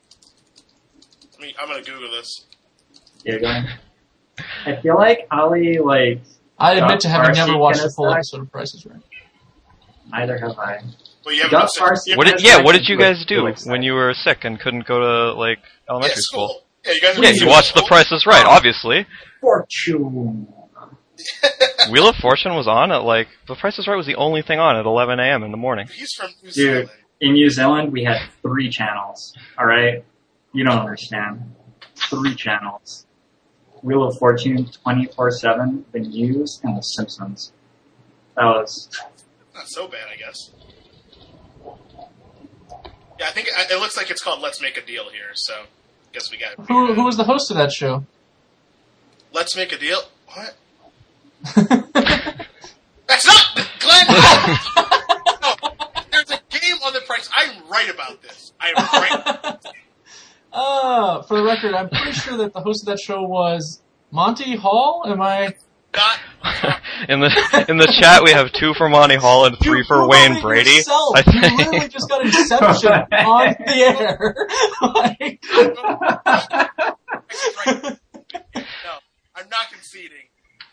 I mean, I'm gonna Google this. Yeah, go ahead. I feel like Ali, like, I admit Got to having never Farsi watched kinda a full stuff. episode of Price is Right. neither have I. Well, you haven't Got been Farsi- sick. What did, That's yeah, like what did you really- guys do really when you were sick and couldn't go to like Yeah, elementary school. school? Yeah, you guys. Yeah, you watched The Price is Right, obviously. Fortune. Wheel of Fortune was on at like The Price is Right was the only thing on at eleven a.m. in the morning. He's from New Dude, Zealand. in New Zealand, we had three channels. Alright? You don't understand. Three channels. Wheel of Fortune, twenty-four seven, The News, and The Simpsons. That was... Not so bad, I guess. Yeah, I think it, it looks like it's called Let's Make a Deal here. So, guess we got. Who who was the host of that show? Let's Make a Deal. What? That's not Glenn. No, there's a game on the Price. I'm right about this. I am right. Uh, for the record, I'm pretty sure that the host of that show was Monty Hall. Am I? Not. in the in the chat, we have two for Monty Hall and three You for blew Wayne it Brady. yourself. I You literally think. just got Inception on the air. Like, Right. No, I'm not conceding.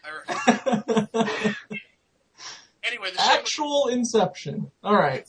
I, anyway, the show. actual Inception. All right.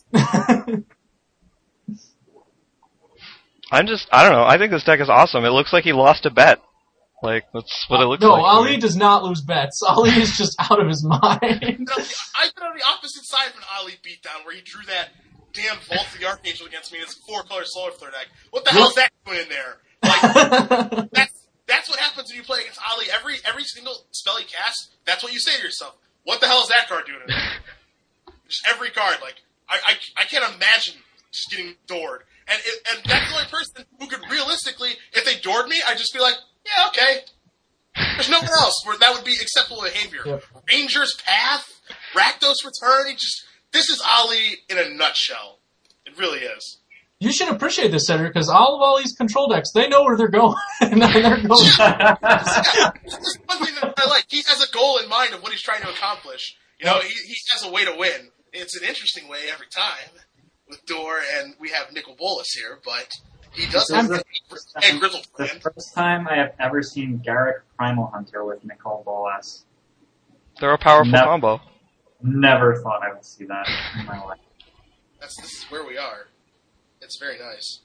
I'm just, I don't know. I think this deck is awesome. It looks like he lost a bet. Like that's what it looks no, like. to Ali me. does not lose bets. Ali is just out of his mind. I've been on the opposite side of an Ali beatdown where he drew that damn Vault of the Archangel against me in his four-color Solar Flare deck. What the hell is that doing in there? Like, that's that's what happens when you play against Ali. Every every single spell he casts, that's what you say to yourself. What the hell is that card doing in there? Just every card. Like, I, I, I can't imagine just getting doored. And it, and that's the only person who could realistically, if they doored me, I'd just be like, yeah, okay. There's nowhere else where that would be acceptable behavior. Yep. Ranger's Path, Rakdos Return, he just, this is Ali in a nutshell. It really is. You should appreciate this, Cedric, because all of Ali's control decks, they know where they're going. and they're going. Yeah, this is one thing that I like. He has a goal in mind of what he's trying to accomplish. You know, he, he has a way to win. It's an interesting way every time with Door, and we have Nicol Bolas here, but he does This have is the the and Grizzle The plan. first time I have ever seen Garrick Primal Hunter with Nicol Bolas. They're a powerful No. combo. Never thought I would see that in my life. That's this is where we are. It's very nice.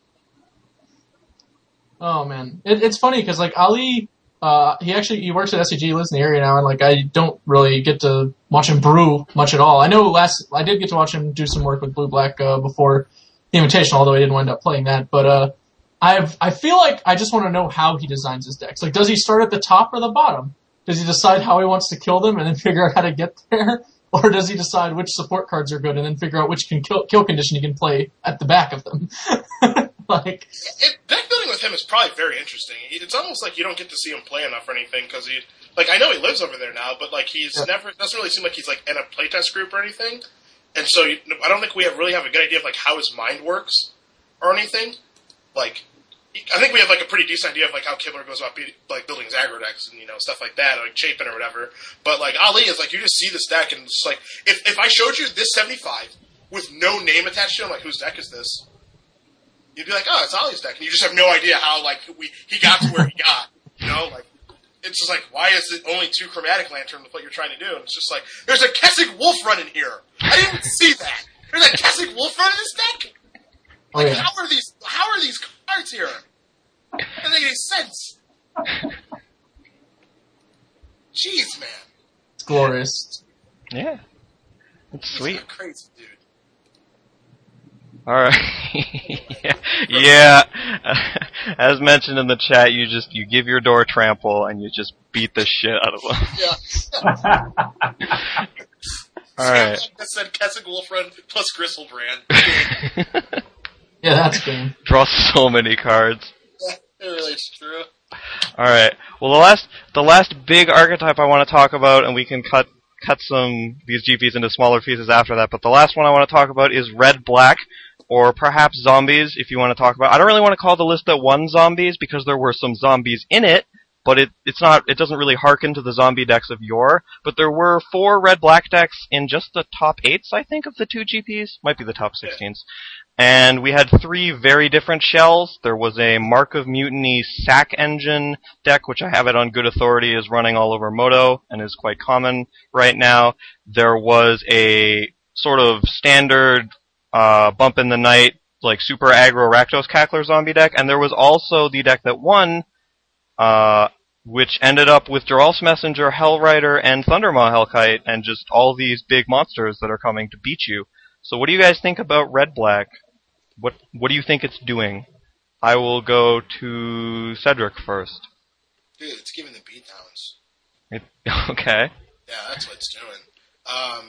Oh man, it, it's funny because like Ali, uh, he actually he works at S C G, he lives in the area now, and like I don't really get to watch him brew much at all. I know last I did get to watch him do some work with Blue Black uh, before the Invitational, although I didn't wind up playing that. But uh, I've I feel like I just want to know how he designs his decks. Like, does he start at the top or the bottom? Does he decide how he wants to kill them and then figure out how to get there? Or does he decide which support cards are good and then figure out which can kill, kill condition he can play at the back of them? Like, It, deck building with him is probably very interesting. It's almost like you don't get to see him play enough or anything because he, like, I know he lives over there now, but like he's Yeah. never doesn't really seem like he's like in a playtest group or anything, and so you, I don't think we have really have a good idea of like how his mind works or anything. Like, I think we have like a pretty decent idea of like how Kibler goes about be, like building his aggro decks and you know stuff like that, or, like Chapin or whatever. But like Ali is like you just see this deck and it's like if if I showed you this seventy-five with no name attached to it, I'm like, whose deck is this? You'd be like, oh, it's Ali's deck, and you just have no idea how like we he got to where he got. You know, like it's just like, why is it only two chromatic lantern with what you're trying to do? And it's just like, there's a Kessig Wolf run in here. I didn't even see that. There's a Kessig Wolf run in this deck. Like, oh, yeah. how are these? How are these cards here? That doesn't make any sense. Jeez, man. It's glorious. Yeah. It's sweet. Crazy, dude. Alright. yeah. yeah. As mentioned in the chat, you just, you give your door trample and you just beat the shit out of them. Yeah. Alright. That said Kessig Wolf Run plus Gristlebrand. Yeah, that's good. Draw so many cards. Yeah, it really is true. Alright. Well, the last, the last big archetype I want to talk about, and we can cut, cut some, these G Ps into smaller pieces after that, but the last one I want to talk about is red-black, or perhaps zombies, if you want to talk about. I don't really want to call the list that one zombies, because there were some zombies in it, but it, it's not, it doesn't really harken to the zombie decks of yore, but there were four red-black decks in just the top eights, I think, of the two G Ps. Might be the top sixteens. And we had three very different shells. There was a Mark of Mutiny Sack Engine deck, which I have it on good authority is running all over Moto and is quite common right now. There was a sort of standard uh bump in the night, like super aggro Rakdos Cackler zombie deck, and there was also the deck that won, uh which ended up with Geralt's Messenger, Hellrider, and Thundermaw Hellkite, and just all these big monsters that are coming to beat you. So what do you guys think about red-black? What what do you think it's doing? I will go to Cedric first. Dude, it's giving the beatdowns. It, okay. Yeah, that's what it's doing. Um,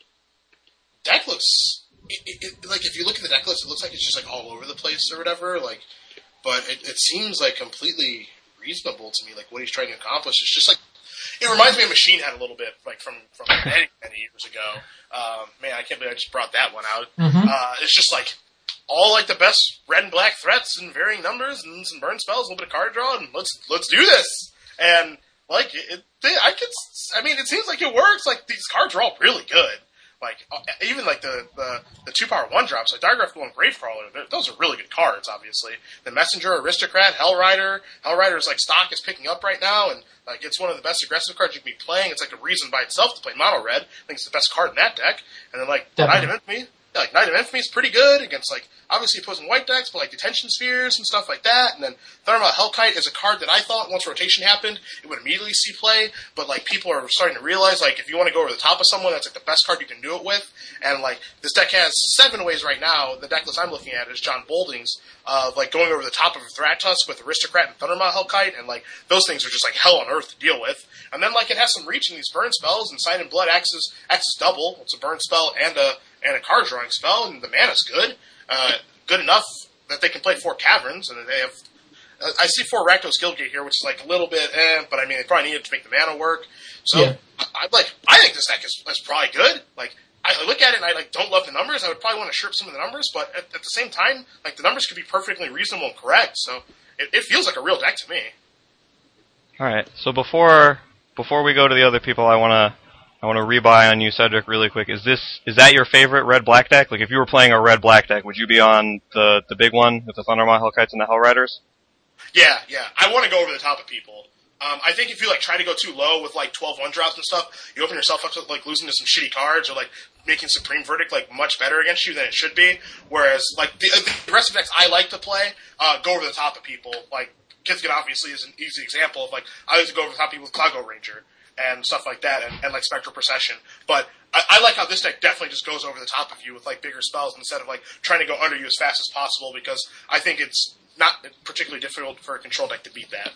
deck looks... It, it, it, like, if you look at the deck list, it looks like it's just, like, all over the place or whatever, like... But it, it seems, like, completely reasonable to me, like, what he's trying to accomplish. It's just, like... It reminds me of Machine Head a little bit, like, from, from many, many years ago. Um, man, I can't believe I just brought that one out. Mm-hmm. Uh, it's just, like... all like the best red and black threats in varying numbers and some burn spells, a little bit of card draw, and let's let's do this. And like it, it I could, I mean, it seems like it works. Like these cards are all really good. Like even like the the, the two power one drops, like Diagraph One, Gravecrawler, those are really good cards. Obviously, the Messenger, Aristocrat, Hellrider, Hellrider's like stock is picking up right now, and like it's one of the best aggressive cards you can be playing. It's like a reason by itself to play mono red. I think it's the best card in that deck. And then like Knight of Infamy. Yeah, like Knight of Infamy is pretty good against like obviously opposing white decks, but like Detention Spheres and stuff like that. And then Thundermaw Hellkite is a card that I thought once rotation happened it would immediately see play, but like people are starting to realize like if you want to go over the top of someone, that's like the best card you can do it with. And like this deck has seven ways right now. The deck list I'm looking at is John Bolding's of like going over the top of a Thraktusk with Aristocrat and Thundermaw Hellkite, and like those things are just like hell on earth to deal with. And then like it has some reach in these burn spells, and Sign in Blood acts as, acts as double. It's a burn spell and a and a card drawing spell, and the mana's good. Uh, good enough that they can play four Caverns, and they have... Uh, I see four Rakdos Guildgate here, which is like a little bit eh, but I mean, they probably needed to make the mana work. So, yeah. I, I like. I think this deck is, is probably good. Like, I look at it and I like don't love the numbers. I would probably want to shirp some of the numbers, but at, at the same time, like the numbers could be perfectly reasonable and correct. So, it, it feels like a real deck to me. Alright, so before before we go to the other people, I want to... I want to rebuy on you, Cedric, really quick. Is this is that your favorite red-black deck? Like, if you were playing a red-black deck, would you be on the the big one with the Thundermaw Hellkites and the Hellriders? Yeah, yeah. I want to go over the top of people. Um, I think if you like try to go too low with like twelve one-drops and stuff, you open yourself up to like losing to some shitty cards or like making Supreme Verdict like much better against you than it should be. Whereas like the, the aggressive decks I like to play uh, go over the top of people. Like Kithkin obviously is an easy example of like I like to go over the top of people with Cloudgo Ranger and stuff like that, and, and like Spectral Procession. But I, I like how this deck definitely just goes over the top of you with like bigger spells instead of like trying to go under you as fast as possible, because I think it's not particularly difficult for a control deck to beat that.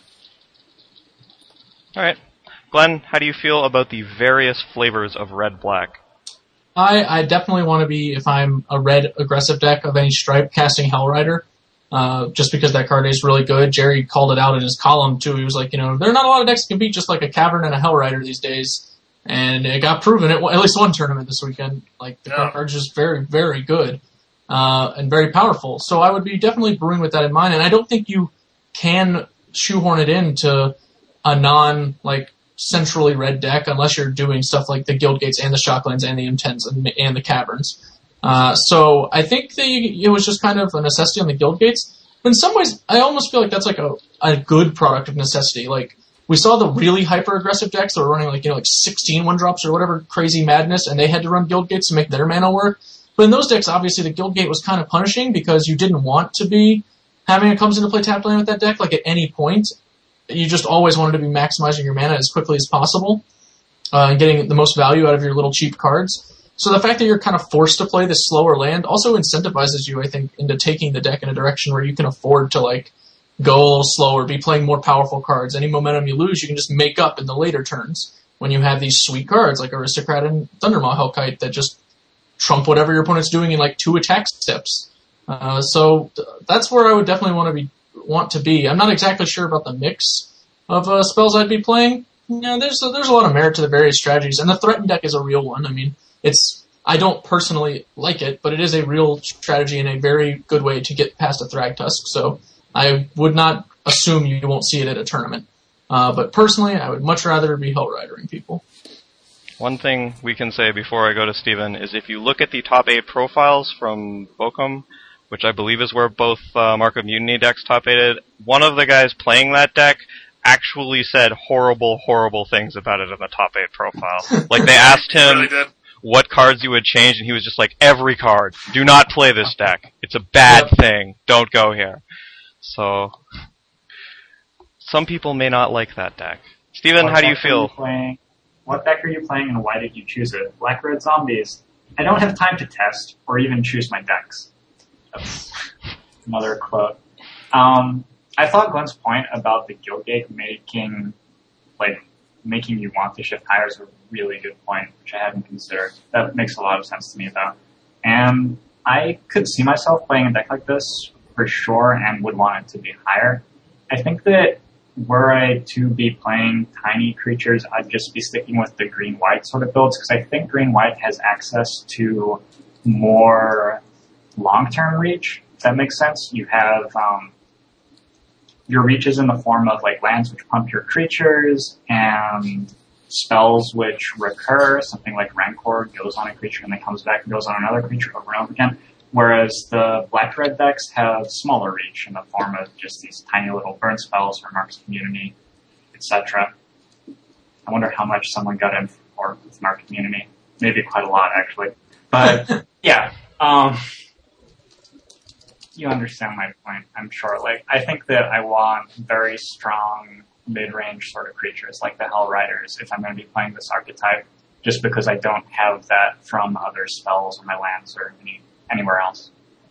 Alright. Glenn, how do you feel about the various flavors of red-black? I, I definitely want to be, if I'm a red aggressive deck of any stripe, casting Hellrider. Uh, just because that card is really good. Jerry called it out in his column, too. He was like, you know, there are not a lot of decks that can beat just like a Cavern and a Hellrider these days. And it got proven at at least one tournament this weekend. Like, the yeah. card is just very, very good. Uh, and very powerful. So I would be definitely brewing with that in mind. And I don't think you can shoehorn it into a non, like, centrally red deck unless you're doing stuff like the Guildgates and the Shocklands and the M tens and, and the Caverns. Uh, so I think the, it was just kind of a necessity on the Guildgates. But in some ways, I almost feel like that's like a, a good product of necessity. Like, we saw the really hyper-aggressive decks that were running like, you know, like sixteen one-drops or whatever crazy madness, and they had to run Guild Gates to make their mana work. But in those decks, obviously, the Guild Gate was kind of punishing because you didn't want to be having a comes into play tap land with that deck, like at any point. You just always wanted to be maximizing your mana as quickly as possible, uh, and getting the most value out of your little cheap cards. So the fact that you're kind of forced to play this slower land also incentivizes you, I think, into taking the deck in a direction where you can afford to, like, go a little slower, be playing more powerful cards. Any momentum you lose, you can just make up in the later turns when you have these sweet cards like Aristocrat and Thundermaw Hellkite that just trump whatever your opponent's doing in like two attack steps. Uh, so th- that's where I would definitely want to be. Want to be. I'm not exactly sure about the mix of uh, spells I'd be playing. Yeah, there's a, there's a lot of merit to the various strategies, and the Threaten deck is a real one. I mean, it's I don't personally like it, but it is a real strategy and a very good way to get past a Thragtusk. So I would not assume you won't see it at a tournament. Uh, but personally, I would much rather be Hellridering people. One thing we can say before I go to Steven is if you look at the top eight profiles from Bochum, which I believe is where both uh, Mark of Mutiny decks top eighted, one of the guys playing that deck actually said horrible, horrible things about it in the top eight profile. Like, they asked him really what cards he would change, and he was just like, every card. Do not play this deck. It's a bad Yep. thing. Don't go here. So, some people may not like that deck. Steven, What how do you deck are feel? playing? What deck are you playing and why did you choose it? Black Red Zombies. I don't have time to test or even choose my decks. That's another quote. Um, I thought Glenn's point about the Guildgate making, like, making you want to shift higher is a really good point, which I hadn't considered. That makes a lot of sense to me, though. And I could see myself playing a deck like this for sure and would want it to be higher. I think that were I to be playing tiny creatures, I'd just be sticking with the green-white sort of builds, because I think green-white has access to more long-term reach, if that makes sense. You have um, your reach is in the form of like lands which pump your creatures, and spells which recur, something like Rancor goes on a creature and then comes back and goes on another creature over and over again. Whereas the black-red decks have smaller reach in the form of just these tiny little burn spells or Mark's Community, et cetera. I wonder how much someone got in for with Mark's Community. Maybe quite a lot, actually. But, yeah. Um, you understand my point, I'm sure. Like, I think that I want very strong mid-range sort of creatures, like the Hell Riders, if I'm going to be playing this archetype, just because I don't have that from other spells or my lands or any anywhere else.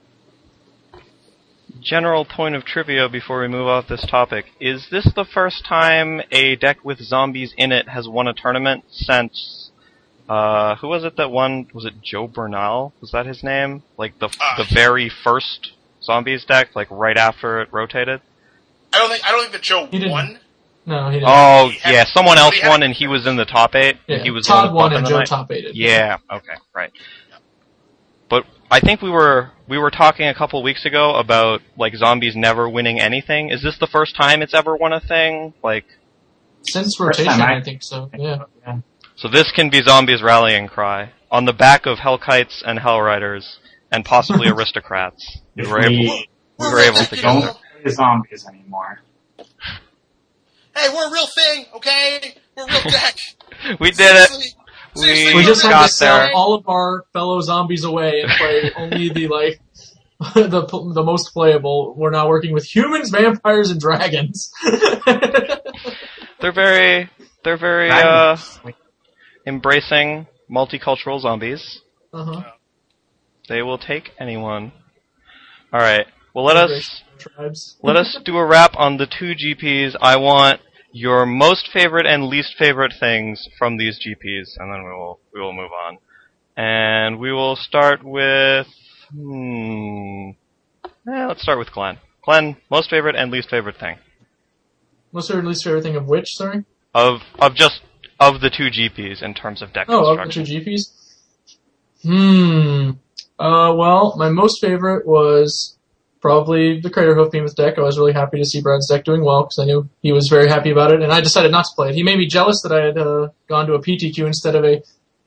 General point of trivia before we move off this topic. Is this the first time a deck with zombies in it has won a tournament since, uh, who was it that won? Was it Joe Bernal? Was that his name? Like the Uh, the very first zombies deck, like right after it rotated? I don't think I don't think that Joe He didn't. won. No, he didn't. Oh, He had- yeah, someone else he had- won and he was in the top eight? yeah. He was the one Todd that won bumped and in the Joe night? top eighted. Yeah, okay, right. But I think we were we were talking a couple weeks ago about like zombies never winning anything. Is this the first time it's ever won a thing? Like, Since First rotation, time I- I think so. Yeah. yeah. so this can be zombies' rallying cry on the back of Hellkites and Hellriders and possibly aristocrats. We If were able we we were able to don't get there. play zombies anymore. Hey, we're a real thing, okay? We're a real deck. We did it. Seriously. We- Seriously, We we're just real had got to sell there. all of our fellow zombies away and play only the like the the most playable. We're now working with humans, vampires, and dragons. They're very they're very uh embracing multicultural zombies. uh-huh. They will take anyone. All right. Well, let us Tribes. let us do a wrap on the two G Ps. I want your most favorite and least favorite things from these G Ps, and then we will we will move on. And we will start with hmm. Eh, let's start with Glenn. Glenn, most favorite and least favorite thing Most favorite, least favorite thing of which? Sorry. of of just of the two G Ps in terms of deck Oh, of the construction. two G Ps. Hmm. Uh, well, my most favorite was probably the Crater Hoof Behemoth deck. I was really happy to see Brad's deck doing well because I knew he was very happy about it, and I decided not to play it. He made me jealous that I had uh, gone to a P T Q instead of a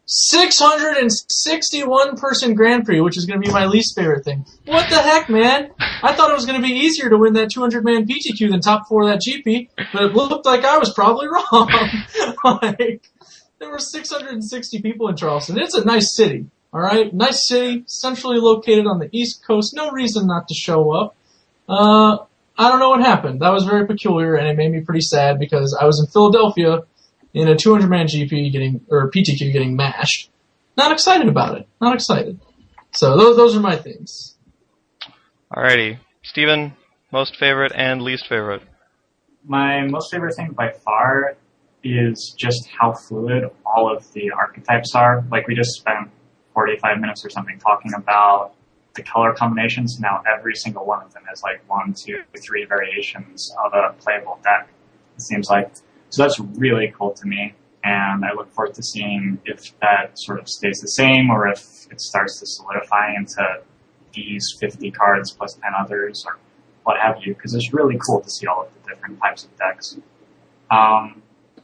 six hundred sixty-one person Grand Prix, which is going to be my least favorite thing. What the heck, man? I thought it was going to be easier to win that two hundred man P T Q than top four of that G P, but it looked like I was probably wrong. Like, there were six hundred sixty people in Charleston. It's a nice city, all right? Nice city, centrally located on the East Coast. No reason not to show up. Uh, I don't know what happened. That was very peculiar, and it made me pretty sad because I was in Philadelphia in a two hundred man G P getting, or P T Q getting mashed. Not excited about it. Not excited. So those, those are my things. Alrighty. Steven, most favorite and least favorite? My most favorite thing by far is just how fluid all of the archetypes are. Like, we just spent forty-five minutes or something talking about the color combinations. Now every single one of them is like one, two, three variations of a playable deck, it seems like. So that's really cool to me, and I look forward to seeing if that sort of stays the same or if it starts to solidify into these fifty cards plus ten others or what have you, because it's really cool to see all of the different types of decks. Um,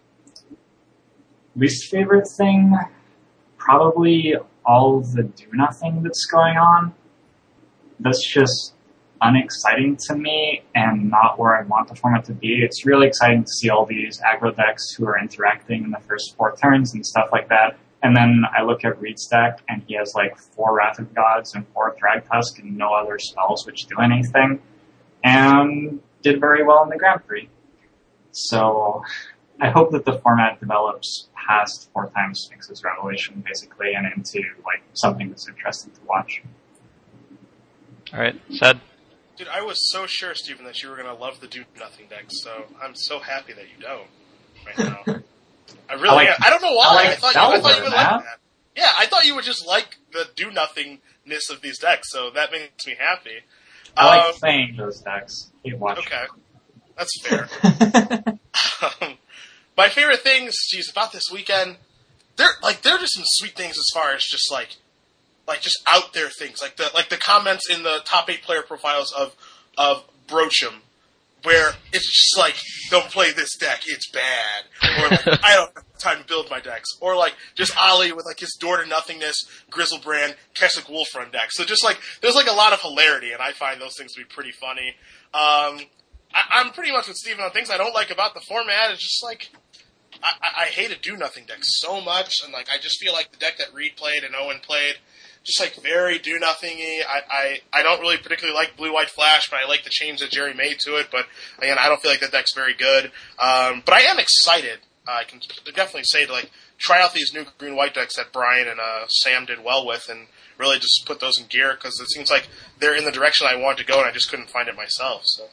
least favorite thing, probably all of the do-nothing that's going on. That's just unexciting to me and not where I want the format to be. It's really exciting to see all these aggro decks who are interacting in the first four turns and stuff like that. And then I look at Reed's deck and he has like four Wrath of Gods and four Thragtusk and no other spells which do anything. And did very well in the Grand Prix. So I hope that the format develops past four times Sphinx's Revelation basically and into like something that's interesting to watch. Alright, Sad? Dude, I was so sure, Steven, that you were going to love the do-nothing decks, so I'm so happy that you don't right now. I really, I, like, I don't know why. I, like I, thought, you, I thought you would like that. Yeah, I thought you would just like the do-nothingness of these decks, so that makes me happy. I um, like playing those decks. You watch. Okay, that's fair. um, my favorite things, geez, about this weekend, they're like they're just some sweet things as far as just like. Like, just out there things. Like the like the comments in the top eight player profiles of of Brochum, where it's just like, don't play this deck, it's bad. Or like, I don't have time to build my decks. Or like, just Ali with like his Door to Nothingness, Grizzlebrand, Keswick Wolfrun deck. So just like, there's like a lot of hilarity, and I find those things to be pretty funny. Um, I, I'm pretty much with Steven on things I don't like about the format. It's just like, I, I hate a do-nothing deck so much, and like, I just feel like the deck that Reed played and Owen played, just like very do-nothing-y. I, I, I don't really particularly like Blue-White Flash, but I like the change that Jerry made to it. But again, I don't feel like that deck's very good. Um, but I am excited. Uh, I can definitely say to like try out these new green-white decks that Brian and uh, Sam did well with, and really just put those in gear because it seems like they're in the direction I wanted to go, and I just couldn't find it myself. So.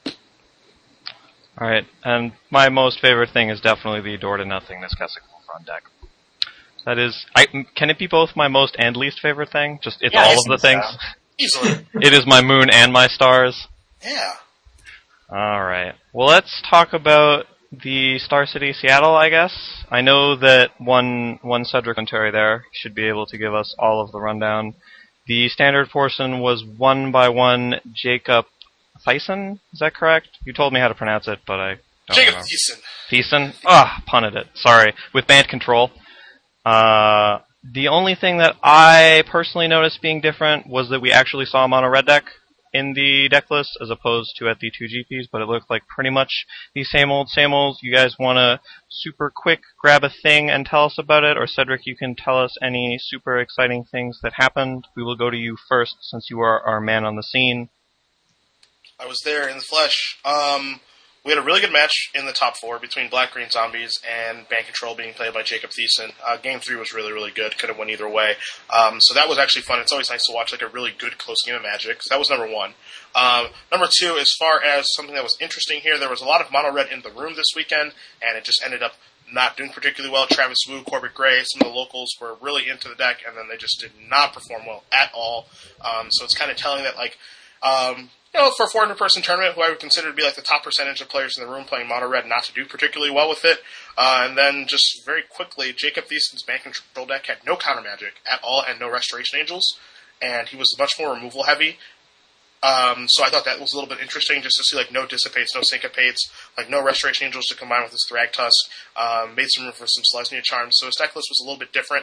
All right, and my most favorite thing is definitely the Door to Nothingness Keswick Wolfrun deck. That is, I, can it be both my most and least favorite thing? Just, it's yeah, all of the things? So. Easily. It is my moon and my stars? Yeah. Alright. Well, let's talk about the Star City Seattle, I guess. I know that one, one Cedric Ontario there should be able to give us all of the rundown. The standard portion was one by one Jacob Thiessen, is that correct? You told me how to pronounce it, but I don't Jacob know. Thiessen. Thiessen? Ah, punted it. Sorry. With band control. Uh, the only thing that I personally noticed being different was that we actually saw a mono red deck in the deck list as opposed to at the two G Ps, but it looked like pretty much the same old, same old. You guys want to super quick grab a thing and tell us about it? Or Cedric, you can tell us any super exciting things that happened. We will go to you first since you are our man on the scene. I was there in the flesh. Um... We had a really good match in the top four between Black Green Zombies and Band Control being played by Jacob Thiessen. Uh, game three was really, really good. Could have went either way. Um, so that was actually fun. It's always nice to watch like a really good close game of Magic. So that was number one. Um, number two, as far as something that was interesting here, there was a lot of mono red in the room this weekend, and it just ended up not doing particularly well. Travis Wu, Corbett Gray, some of the locals were really into the deck, and then they just did not perform well at all. Um, so it's kind of telling that like... Um, You know, for a four hundred person tournament, who I would consider to be like the top percentage of players in the room playing mono red, not to do particularly well with it. Uh, and then just very quickly, Jacob Thiessen's Band Control deck had no counter magic at all and no Restoration Angels, and he was much more removal heavy. Um, so I thought that was a little bit interesting just to see like no Dissipates, no Syncopates, like no Restoration Angels to combine with his Thragtusk. Um, made some room for some Selesnya Charms, so his deck list was a little bit different.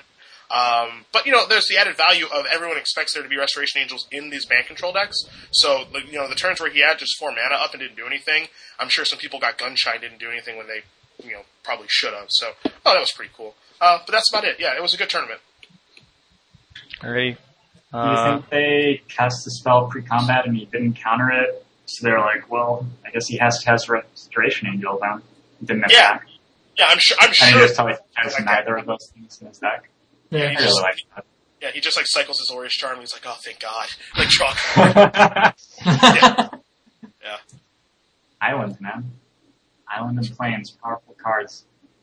Um, but, you know, there's the added value of everyone expects there to be Restoration Angels in these band control decks. So, you know, the turns where he had just four mana up and didn't do anything, I'm sure some people got gun-shy and didn't do anything when they, you know, probably should have. So, oh, that was pretty cool. Uh, but that's about it. Yeah, it was a good tournament. Alrighty. Uh, Do you think they cast the spell pre-combat and he didn't counter it? So they're like, well, I guess he has to cast Restoration Angel then. Didn't Yeah. attack. Yeah, I'm sure. I'm And sure. he just totally has like neither that. of those things in his deck. Yeah. he I just, really like that. yeah, he just like cycles his Orius Charm. And he's like, oh, thank God. Like, draw. yeah. yeah. Island, man. Island and Plains, powerful cards.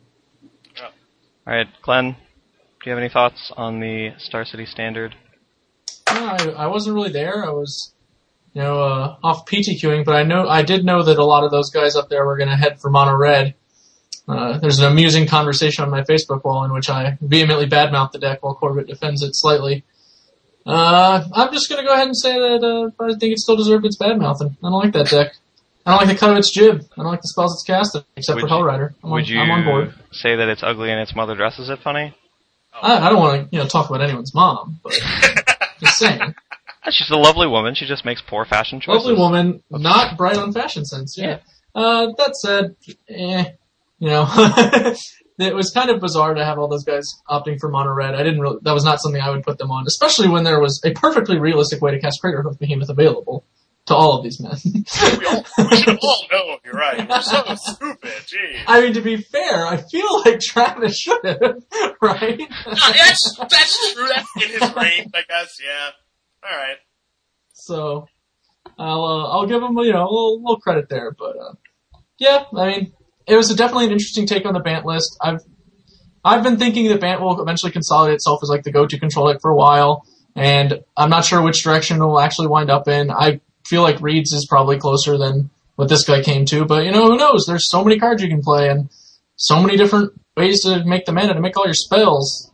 Alright, Glenn, do you have any thoughts on the Star City Standard? No, I, I wasn't really there. I was, you know, uh, off P T Qing, but I know I did know that a lot of those guys up there were going to head for Mono Red. Uh, there's an amusing conversation on my Facebook wall in which I vehemently badmouth the deck while Corbett defends it slightly. Uh, I'm just going to go ahead and say that uh, I think it still deserved its badmouthing. I don't like that deck. I don't like the cut of its jib. I don't like the spells it's casted, except Would for you- Hellrider. I'm, Would on, you I'm on board. say that it's ugly and its mother dresses it funny? I, I don't want to, you know, talk about anyone's mom, but just saying. She's a lovely woman. She just makes poor fashion choices. Lovely woman, not bright on fashion sense. Yeah. Uh, that said, eh, you know, it was kind of bizarre to have all those guys opting for Mono Red. I didn't really. That was not something I would put them on, especially when there was a perfectly realistic way to cast Craterhoof Behemoth available to all of these men. We, all, we should all know, you're right. We're so stupid, jeez. I mean, to be fair, I feel like Travis should have, right? Uh, that's, that's true. That's in his range, I guess, yeah. Alright. So, I'll uh, I'll give him, you know, a little, little credit there, but uh, yeah, I mean, it was a, definitely an interesting take on the Bant list. I've I've been thinking that Bant will eventually consolidate itself as like the go-to control deck for a while, and I'm not sure which direction it will actually wind up in. I feel like Reed's is probably closer than what this guy came to, but you know, who knows? There's so many cards you can play, and so many different ways to make the mana to make all your spells.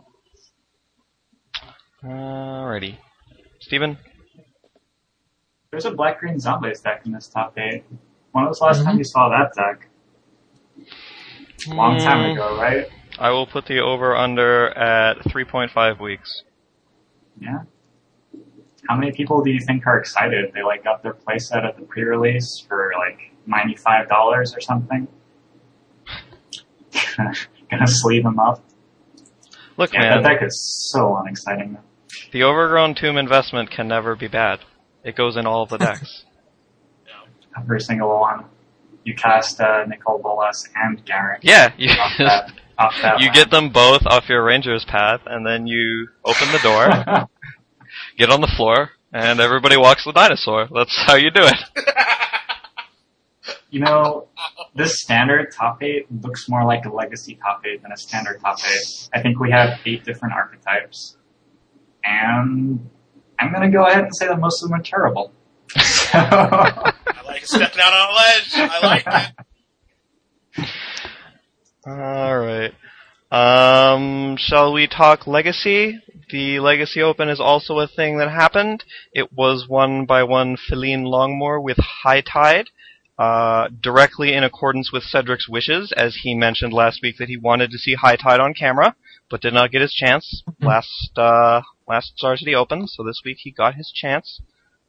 Alrighty. Steven? There's a black green zombies deck in this top eight. When was the last Mhm. time you saw that deck? A long time Mm, ago, right? I will put the over-under at three point five weeks. Yeah. How many people do you think are excited? They like got their playset at the pre-release for like ninety-five dollars or something. Gonna sleeve them up. Look, Yeah, man, that deck is so unexciting. the Overgrown Tomb investment can never be bad. It goes in all of the decks. Every single one. You cast uh, Nicole Bolas and Garrett. Yeah, you, Off that, off that you land. get them both off your Ranger's path, and then you open the door, get on the floor, and everybody walks the dinosaur. That's how you do it. You know, this standard top eight looks more like a legacy top eight than a standard top eight. I think we have eight different archetypes. And I'm going to go ahead and say that most of them are terrible. So, I like stepping out on a ledge. I like it. Alright. Um, shall we talk Legacy? The Legacy Open is also a thing that happened. It was won by one Feline Longmore with High Tide, uh, directly in accordance with Cedric's wishes, as he mentioned last week that he wanted to see High Tide on camera, but did not get his chance last, uh, last Star City Open, so this week he got his chance.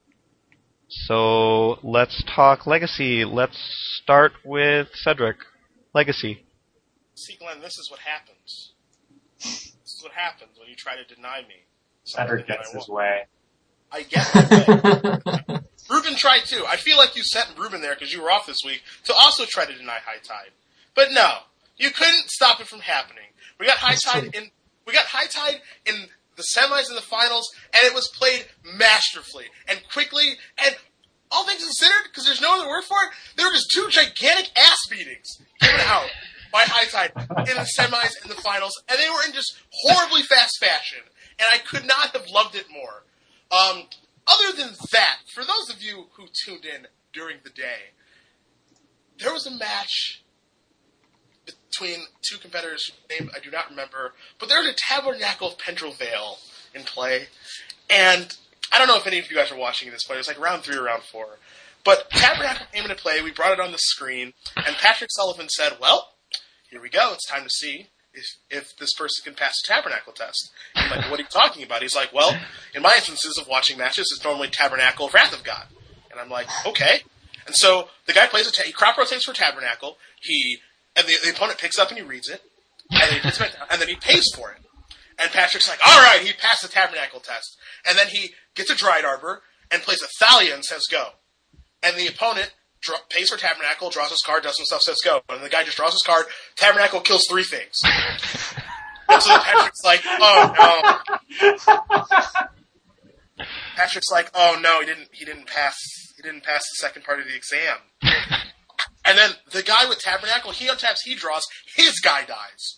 So, let's talk Legacy. Let's start with Cedric. Legacy. See, Glenn, this is what happens. This is what happens when you try to deny me. Cedric something that gets I his want. way. I get my way. Ruben tried too. I feel like you sent Ruben there because you were off this week to also try to deny High Tide. But no, you couldn't stop it from happening. We got High Tide in. We got High Tide in the semis and the finals, and it was played masterfully and quickly. And all things considered, because there's no other word for it, there were just two gigantic ass beatings given out by High Tide in the semis and the finals, and they were in just horribly fast fashion. And I could not have loved it more. Um, other than that, for those of you who tuned in during the day, there was a match between two competitors whose name I do not remember, but there was a Tabernacle of Pendrell Vale in play, and I don't know if any of you guys are watching this, but it was like round three or round four. But Tabernacle came into play, we brought it on the screen, and Patrick Sullivan said, well, here we go, it's time to see if if this person can pass a Tabernacle test. I'm like, what are you talking about? He's like, well, in my instances of watching matches, it's normally Tabernacle of Wrath of God. And I'm like, okay. And so the guy plays a ta- he crop rotates for Tabernacle. He and the, the opponent picks up and he reads it, and then he puts it back down, and then he pays for it. And Patrick's like, all right, he passed the Tabernacle test. And then he gets a Dryad Arbor and plays a Thalia and says go. And the opponent draw, pays for Tabernacle, draws his card, does some stuff, says go. And the guy just draws his card. Tabernacle kills three things. And so Patrick's like, oh no. Patrick's like, oh no, he didn't. He didn't pass. He didn't pass the second part of the exam. And then the guy with Tabernacle, he untaps, he draws, his guy dies.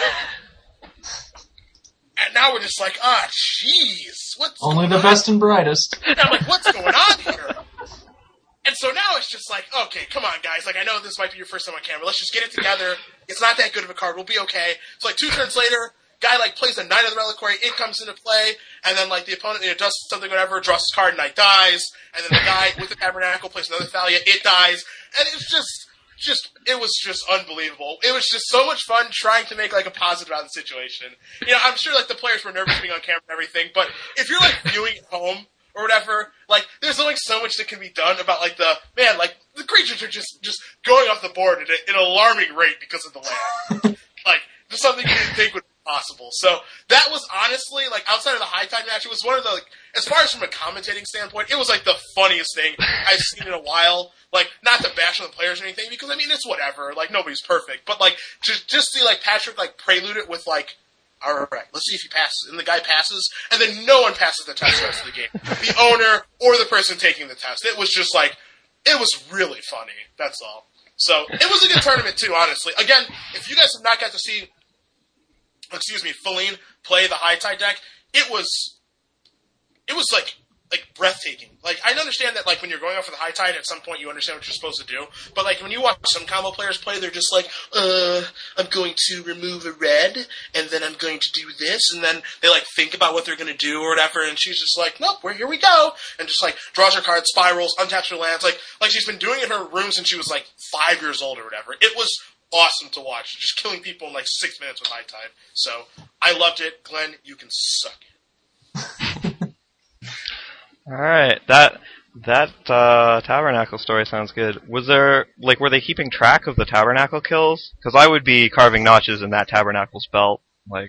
And now we're just like, ah, jeez, what's only the on? best and brightest. And I'm like, what's going on here? And so now it's just like, okay, come on, guys. Like, I know this might be your first time on camera. Let's just get it together. It's not that good of a card. We'll be okay. So, like, two turns later, guy, like, plays a Knight of the Reliquary. It comes into play. And then, like, the opponent, you know, does something, whatever, draws his card, Knight dies. And then the guy with the Tabernacle plays another Thalia. It dies. And it's just, just, it was just unbelievable. It was just so much fun trying to make, like, a positive out of the situation. You know, I'm sure, like, the players were nervous being on camera and everything. But if you're, like, viewing at home, or whatever, like, there's only so much that can be done about, like, the, man, like, the creatures are just, just going off the board at an alarming rate because of the land. Like, just something you didn't think would be possible. So, that was honestly, like, outside of the High Tide match, it was one of the, like, as far as from a commentating standpoint, it was, like, the funniest thing I've seen in a while. Like, not to bash on the players or anything, because, I mean, it's whatever, like, nobody's perfect. But, like, just, just see, like, Patrick, like, prelude it with, like, all right, let's see if he passes. And the guy passes, and then no one passes the test the rest of the game. The owner or the person taking the test. It was just like, it was really funny. That's all. So, it was a good tournament, too, honestly. Again, if you guys have not got to see, excuse me, Feline play the High Tide deck, it was, it was like, like, breathtaking. Like, I understand that, like, when you're going off for the High Tide, at some point you understand what you're supposed to do. But, like, when you watch some combo players play, they're just like, uh, I'm going to remove a red, and then I'm going to do this, and then they, like, think about what they're going to do or whatever, and she's just like, nope, we're here we go, and just, like, draws her cards, spirals, untaps her lands, like, like she's been doing it in her room since she was, like, five years old or whatever. It was awesome to watch, just killing people in, like, six minutes with High Tide. So, I loved it. Glenn, you can suck it. All right, that that uh, Tabernacle story sounds good. Was there, like, were they keeping track of the Tabernacle kills? Because I would be carving notches in that Tabernacle's belt. Like,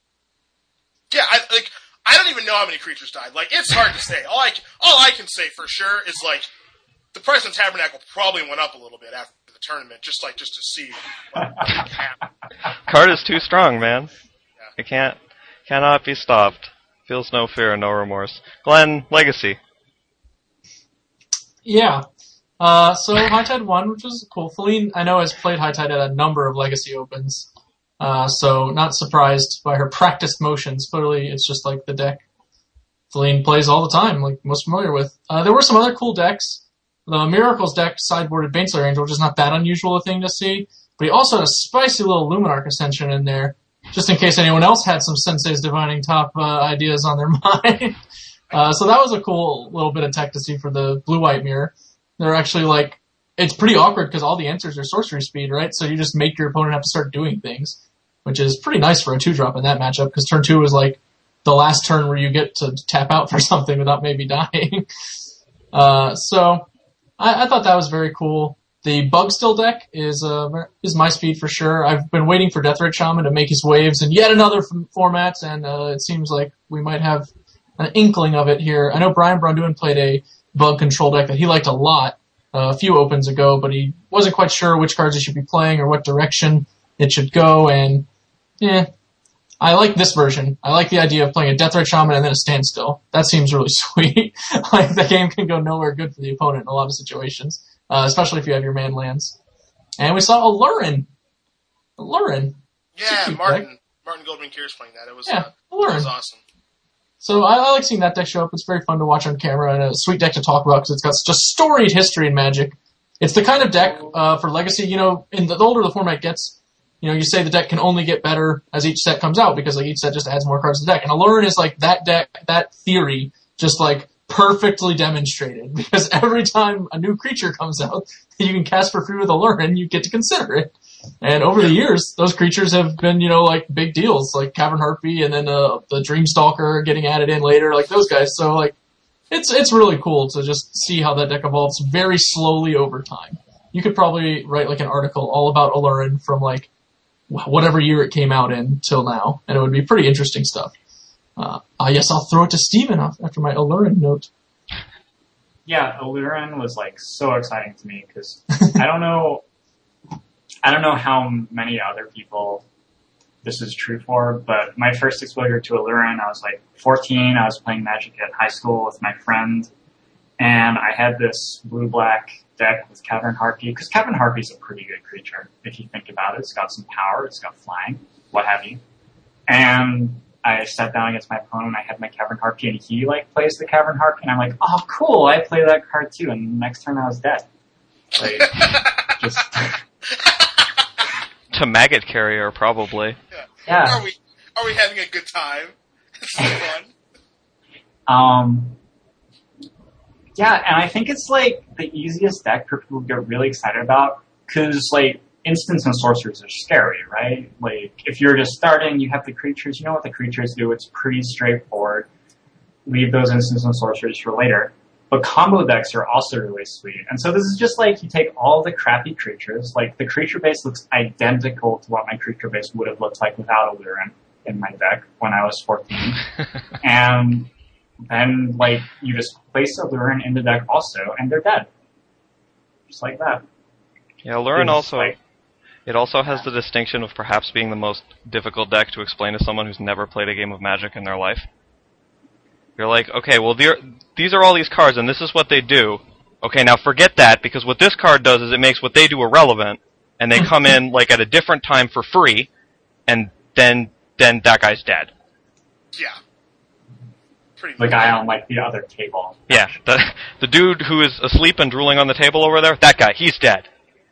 yeah, I, like I don't even know how many creatures died. Like, it's hard to say. All I all I can say for sure is, like, the price of Tabernacle probably went up a little bit after the tournament, just like just to see what happened. Card is too strong, man. Yeah. It can't cannot be stopped. Feels no fear and no remorse. Glenn, Legacy. Yeah. Uh, so High Tide won, which was cool. Feline, I know, has played High Tide at a number of Legacy Opens. Uh, so not surprised by her practiced motions. Clearly, it's just like the deck Feline plays all the time, like most familiar with. Uh, there were some other cool decks. The Miracles deck sideboarded Baneslayer Angel, which is not that unusual a thing to see. But he also had a spicy little Luminarch Ascension in there, just in case anyone else had some Sensei's Divining Top uh, ideas on their mind. uh, so that was a cool little bit of tech to see for the blue-white mirror. They're actually like, it's pretty awkward because all the answers are sorcery speed, right? So you just make your opponent have to start doing things, which is pretty nice for a two-drop in that matchup, because turn two is like the last turn where you get to tap out for something without maybe dying. uh, so I, I thought that was very cool. The Bug Still deck is uh, is my speed for sure. I've been waiting for Deathrite Shaman to make his waves in yet another f- format, and uh, it seems like we might have an inkling of it here. I know Brian Braunduin played a Bug Control deck that he liked a lot uh, a few opens ago, but he wasn't quite sure which cards he should be playing or what direction it should go, and yeah, I like this version. I like the idea of playing a Deathrite Shaman and then a Standstill. That seems really sweet. Like, the game can go nowhere good for the opponent in a lot of situations. Uh, especially if you have your man lands. And we saw a Lurin. A Lurin. Yeah, Martin. Deck. Martin Goldman Keir's playing that. It was, yeah, uh, Lurin. It was awesome. So I, I like seeing that deck show up. It's very fun to watch on camera and a sweet deck to talk about because it's got such a storied history in Magic. It's the kind of deck uh, for Legacy, you know, in the, the older the format gets, you know, you say the deck can only get better as each set comes out because like each set just adds more cards to the deck. And a Lurin is like that deck, that theory, just like perfectly demonstrated, because every time a new creature comes out you can cast for free with a Lurin, you get to consider it. And over the years, those creatures have been, you know, like big deals, like Cavern Harpy and then uh, the Dreamstalker getting added in later, like those guys. So like, it's it's really cool to just see how that deck evolves very slowly over time. You could probably write like an article all about Aluren from like whatever year it came out in till now, and it would be pretty interesting stuff. Uh, I guess I'll throw it to Steven after my Aluren note. Yeah, Aluren was like so exciting to me because I don't know, I don't know how many other people this is true for, but my first exposure to Aluren, I was like fourteen. I was playing Magic at high school with my friend, and I had this blue-black deck with Cavern Harpy, because Cavern Harpy is a pretty good creature if you think about it. It's got some power, it's got flying, what have you. And I sat down against my opponent, I had my Cavern Harpy, and he like plays the Cavern Harpy, and I'm like, oh cool, I play that card too, and the next turn I was dead. Like, just... To Maggot Carrier, probably. Yeah. Yeah. Are we are we having a good time? It's so fun. Um, yeah, and I think it's like the easiest deck for people to get really excited about, because like instants and sorcerers are scary, right? Like if you're just starting, you have the creatures, you know what the creatures do. It's pretty straightforward. Leave those instants and sorcerers for later. But combo decks are also really sweet. And so this is just like, you take all the crappy creatures, like the creature base looks identical to what my creature base would have looked like without Aluren in my deck when I was fourteen. And then like, you just place Aluren in the deck also, and they're dead. Just like that. Yeah, Aluren It's also, like- it also has the distinction of perhaps being the most difficult deck to explain to someone who's never played a game of Magic in their life. You're like, okay, well, these are all these cards, and this is what they do. Okay, now forget that, because what this card does is it makes what they do irrelevant, and they come in, like, at a different time for free, and then then that guy's dead. Yeah. Pretty The much. guy on like the other table. Yeah, the, the dude who is asleep and drooling on the table over there, that guy, he's dead.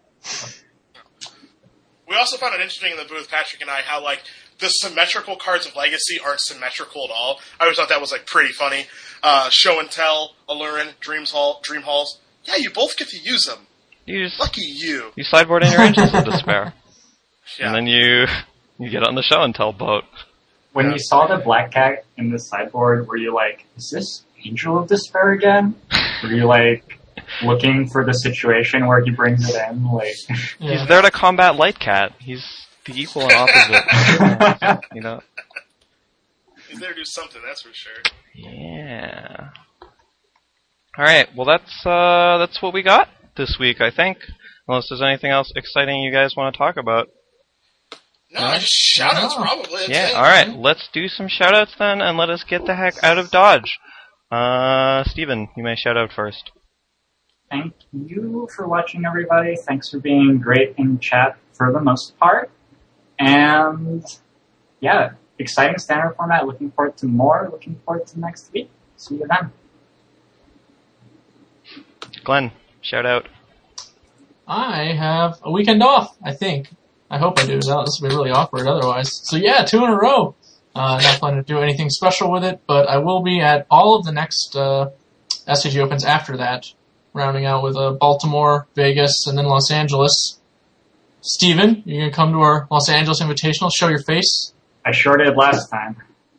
We also found it interesting in the booth, Patrick and I, how like the symmetrical cards of Legacy aren't symmetrical at all. I always thought that was like pretty funny. Uh, show and Tell, Aluren, Dreams Hall, Dream Halls. Yeah, you both get to use them. You just, Lucky you. you sideboard in your Angels of Despair. Yeah. And then you you get on the Show and Tell boat. When Yeah. you saw the black cat in the sideboard, were you like, is this Angel of Despair again? Were you like looking for the situation where he brings it in? Like, Yeah. He's there to combat Lightcat. He's the equal and opposite. You know? He's there to do something, that's for sure. Yeah. Alright, well that's uh that's what we got this week, I think. Unless there's anything else exciting you guys want to talk about. No, Yeah. just shout-outs Yeah. probably. That's Yeah, it. alright, let's do some shoutouts then, and let us get the heck out of Dodge. Uh, Steven, you may shout out first. thank you for watching, everybody. Thanks for being great in chat for the most part. And yeah, exciting standard format. Looking forward to more. Looking forward to next week. See you then. Glenn, shout out. I have a weekend off, I think. I hope I do. That- This would be really awkward otherwise. So yeah, two in a row. Uh, not planning to do anything special with it, but I will be at all of the next uh, S C G Opens after that, rounding out with uh, Baltimore, Vegas, and then Los Angeles. Steven, you gonna come to our Los Angeles Invitational, show your face? I sure did last time.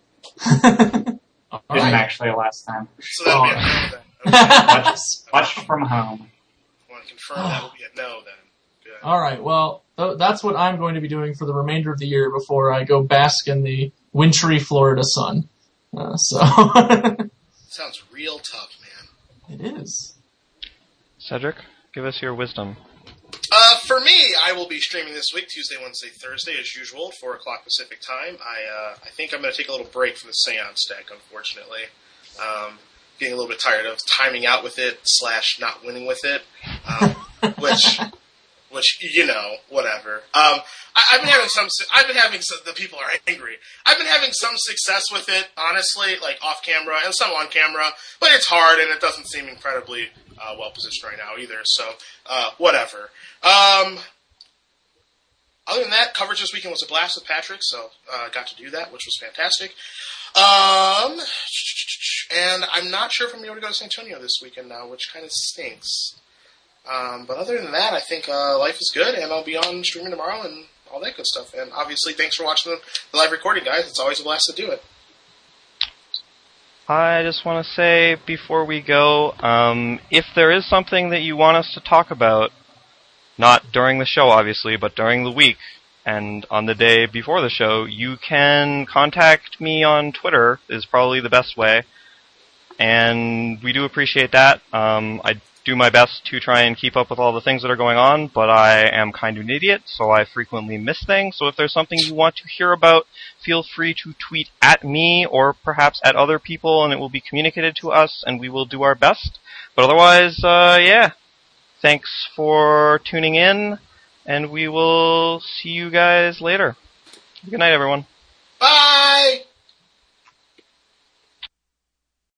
All Didn't right. actually last time. So that'll be a no then. Okay. Watch, watch from home. Want to confirm that will be a no then. Good. All right, well, th- that's what I'm going to be doing for the remainder of the year before I go bask in the wintry Florida sun. Uh, so Sounds real tough, man. it is. Cedric, give us your wisdom. Uh, for me, I will be streaming this week, Tuesday, Wednesday, Thursday, as usual, four o'clock Pacific time. I uh, I think I'm going to take a little break from the Seance deck, unfortunately. Um, getting a little bit tired of timing out with it, slash not winning with it, um, which, which, you know, whatever. Um, I, I've been having some, su- I've been having some, the people are angry. I've been having some success with it, honestly, like off camera and some on camera, but it's hard and it doesn't seem incredibly uh, well positioned right now either, so, uh, whatever. Um, other than that, coverage this weekend was a blast with Patrick, so uh, got to do that, which was fantastic. Um, and I'm not sure if I'm going to go to San Antonio this weekend now, which kind of stinks. Um, but other than that, I think uh, life is good, and I'll be on streaming tomorrow and all that good stuff. And obviously, thanks for watching the, the live recording, guys. It's always a blast to do it. I just want to say before we go, um, if there is something that you want us to talk about, not during the show, obviously, but during the week and on the day before the show, you can contact me on Twitter is probably the best way. And we do appreciate that. Um, I do my best to try and keep up with all the things that are going on, but I am kind of an idiot, so I frequently miss things. So if there's something you want to hear about, feel free to tweet at me or perhaps at other people, and it will be communicated to us, and we will do our best. But otherwise, uh, yeah. Thanks for tuning in, and we will see you guys later. Good night, everyone.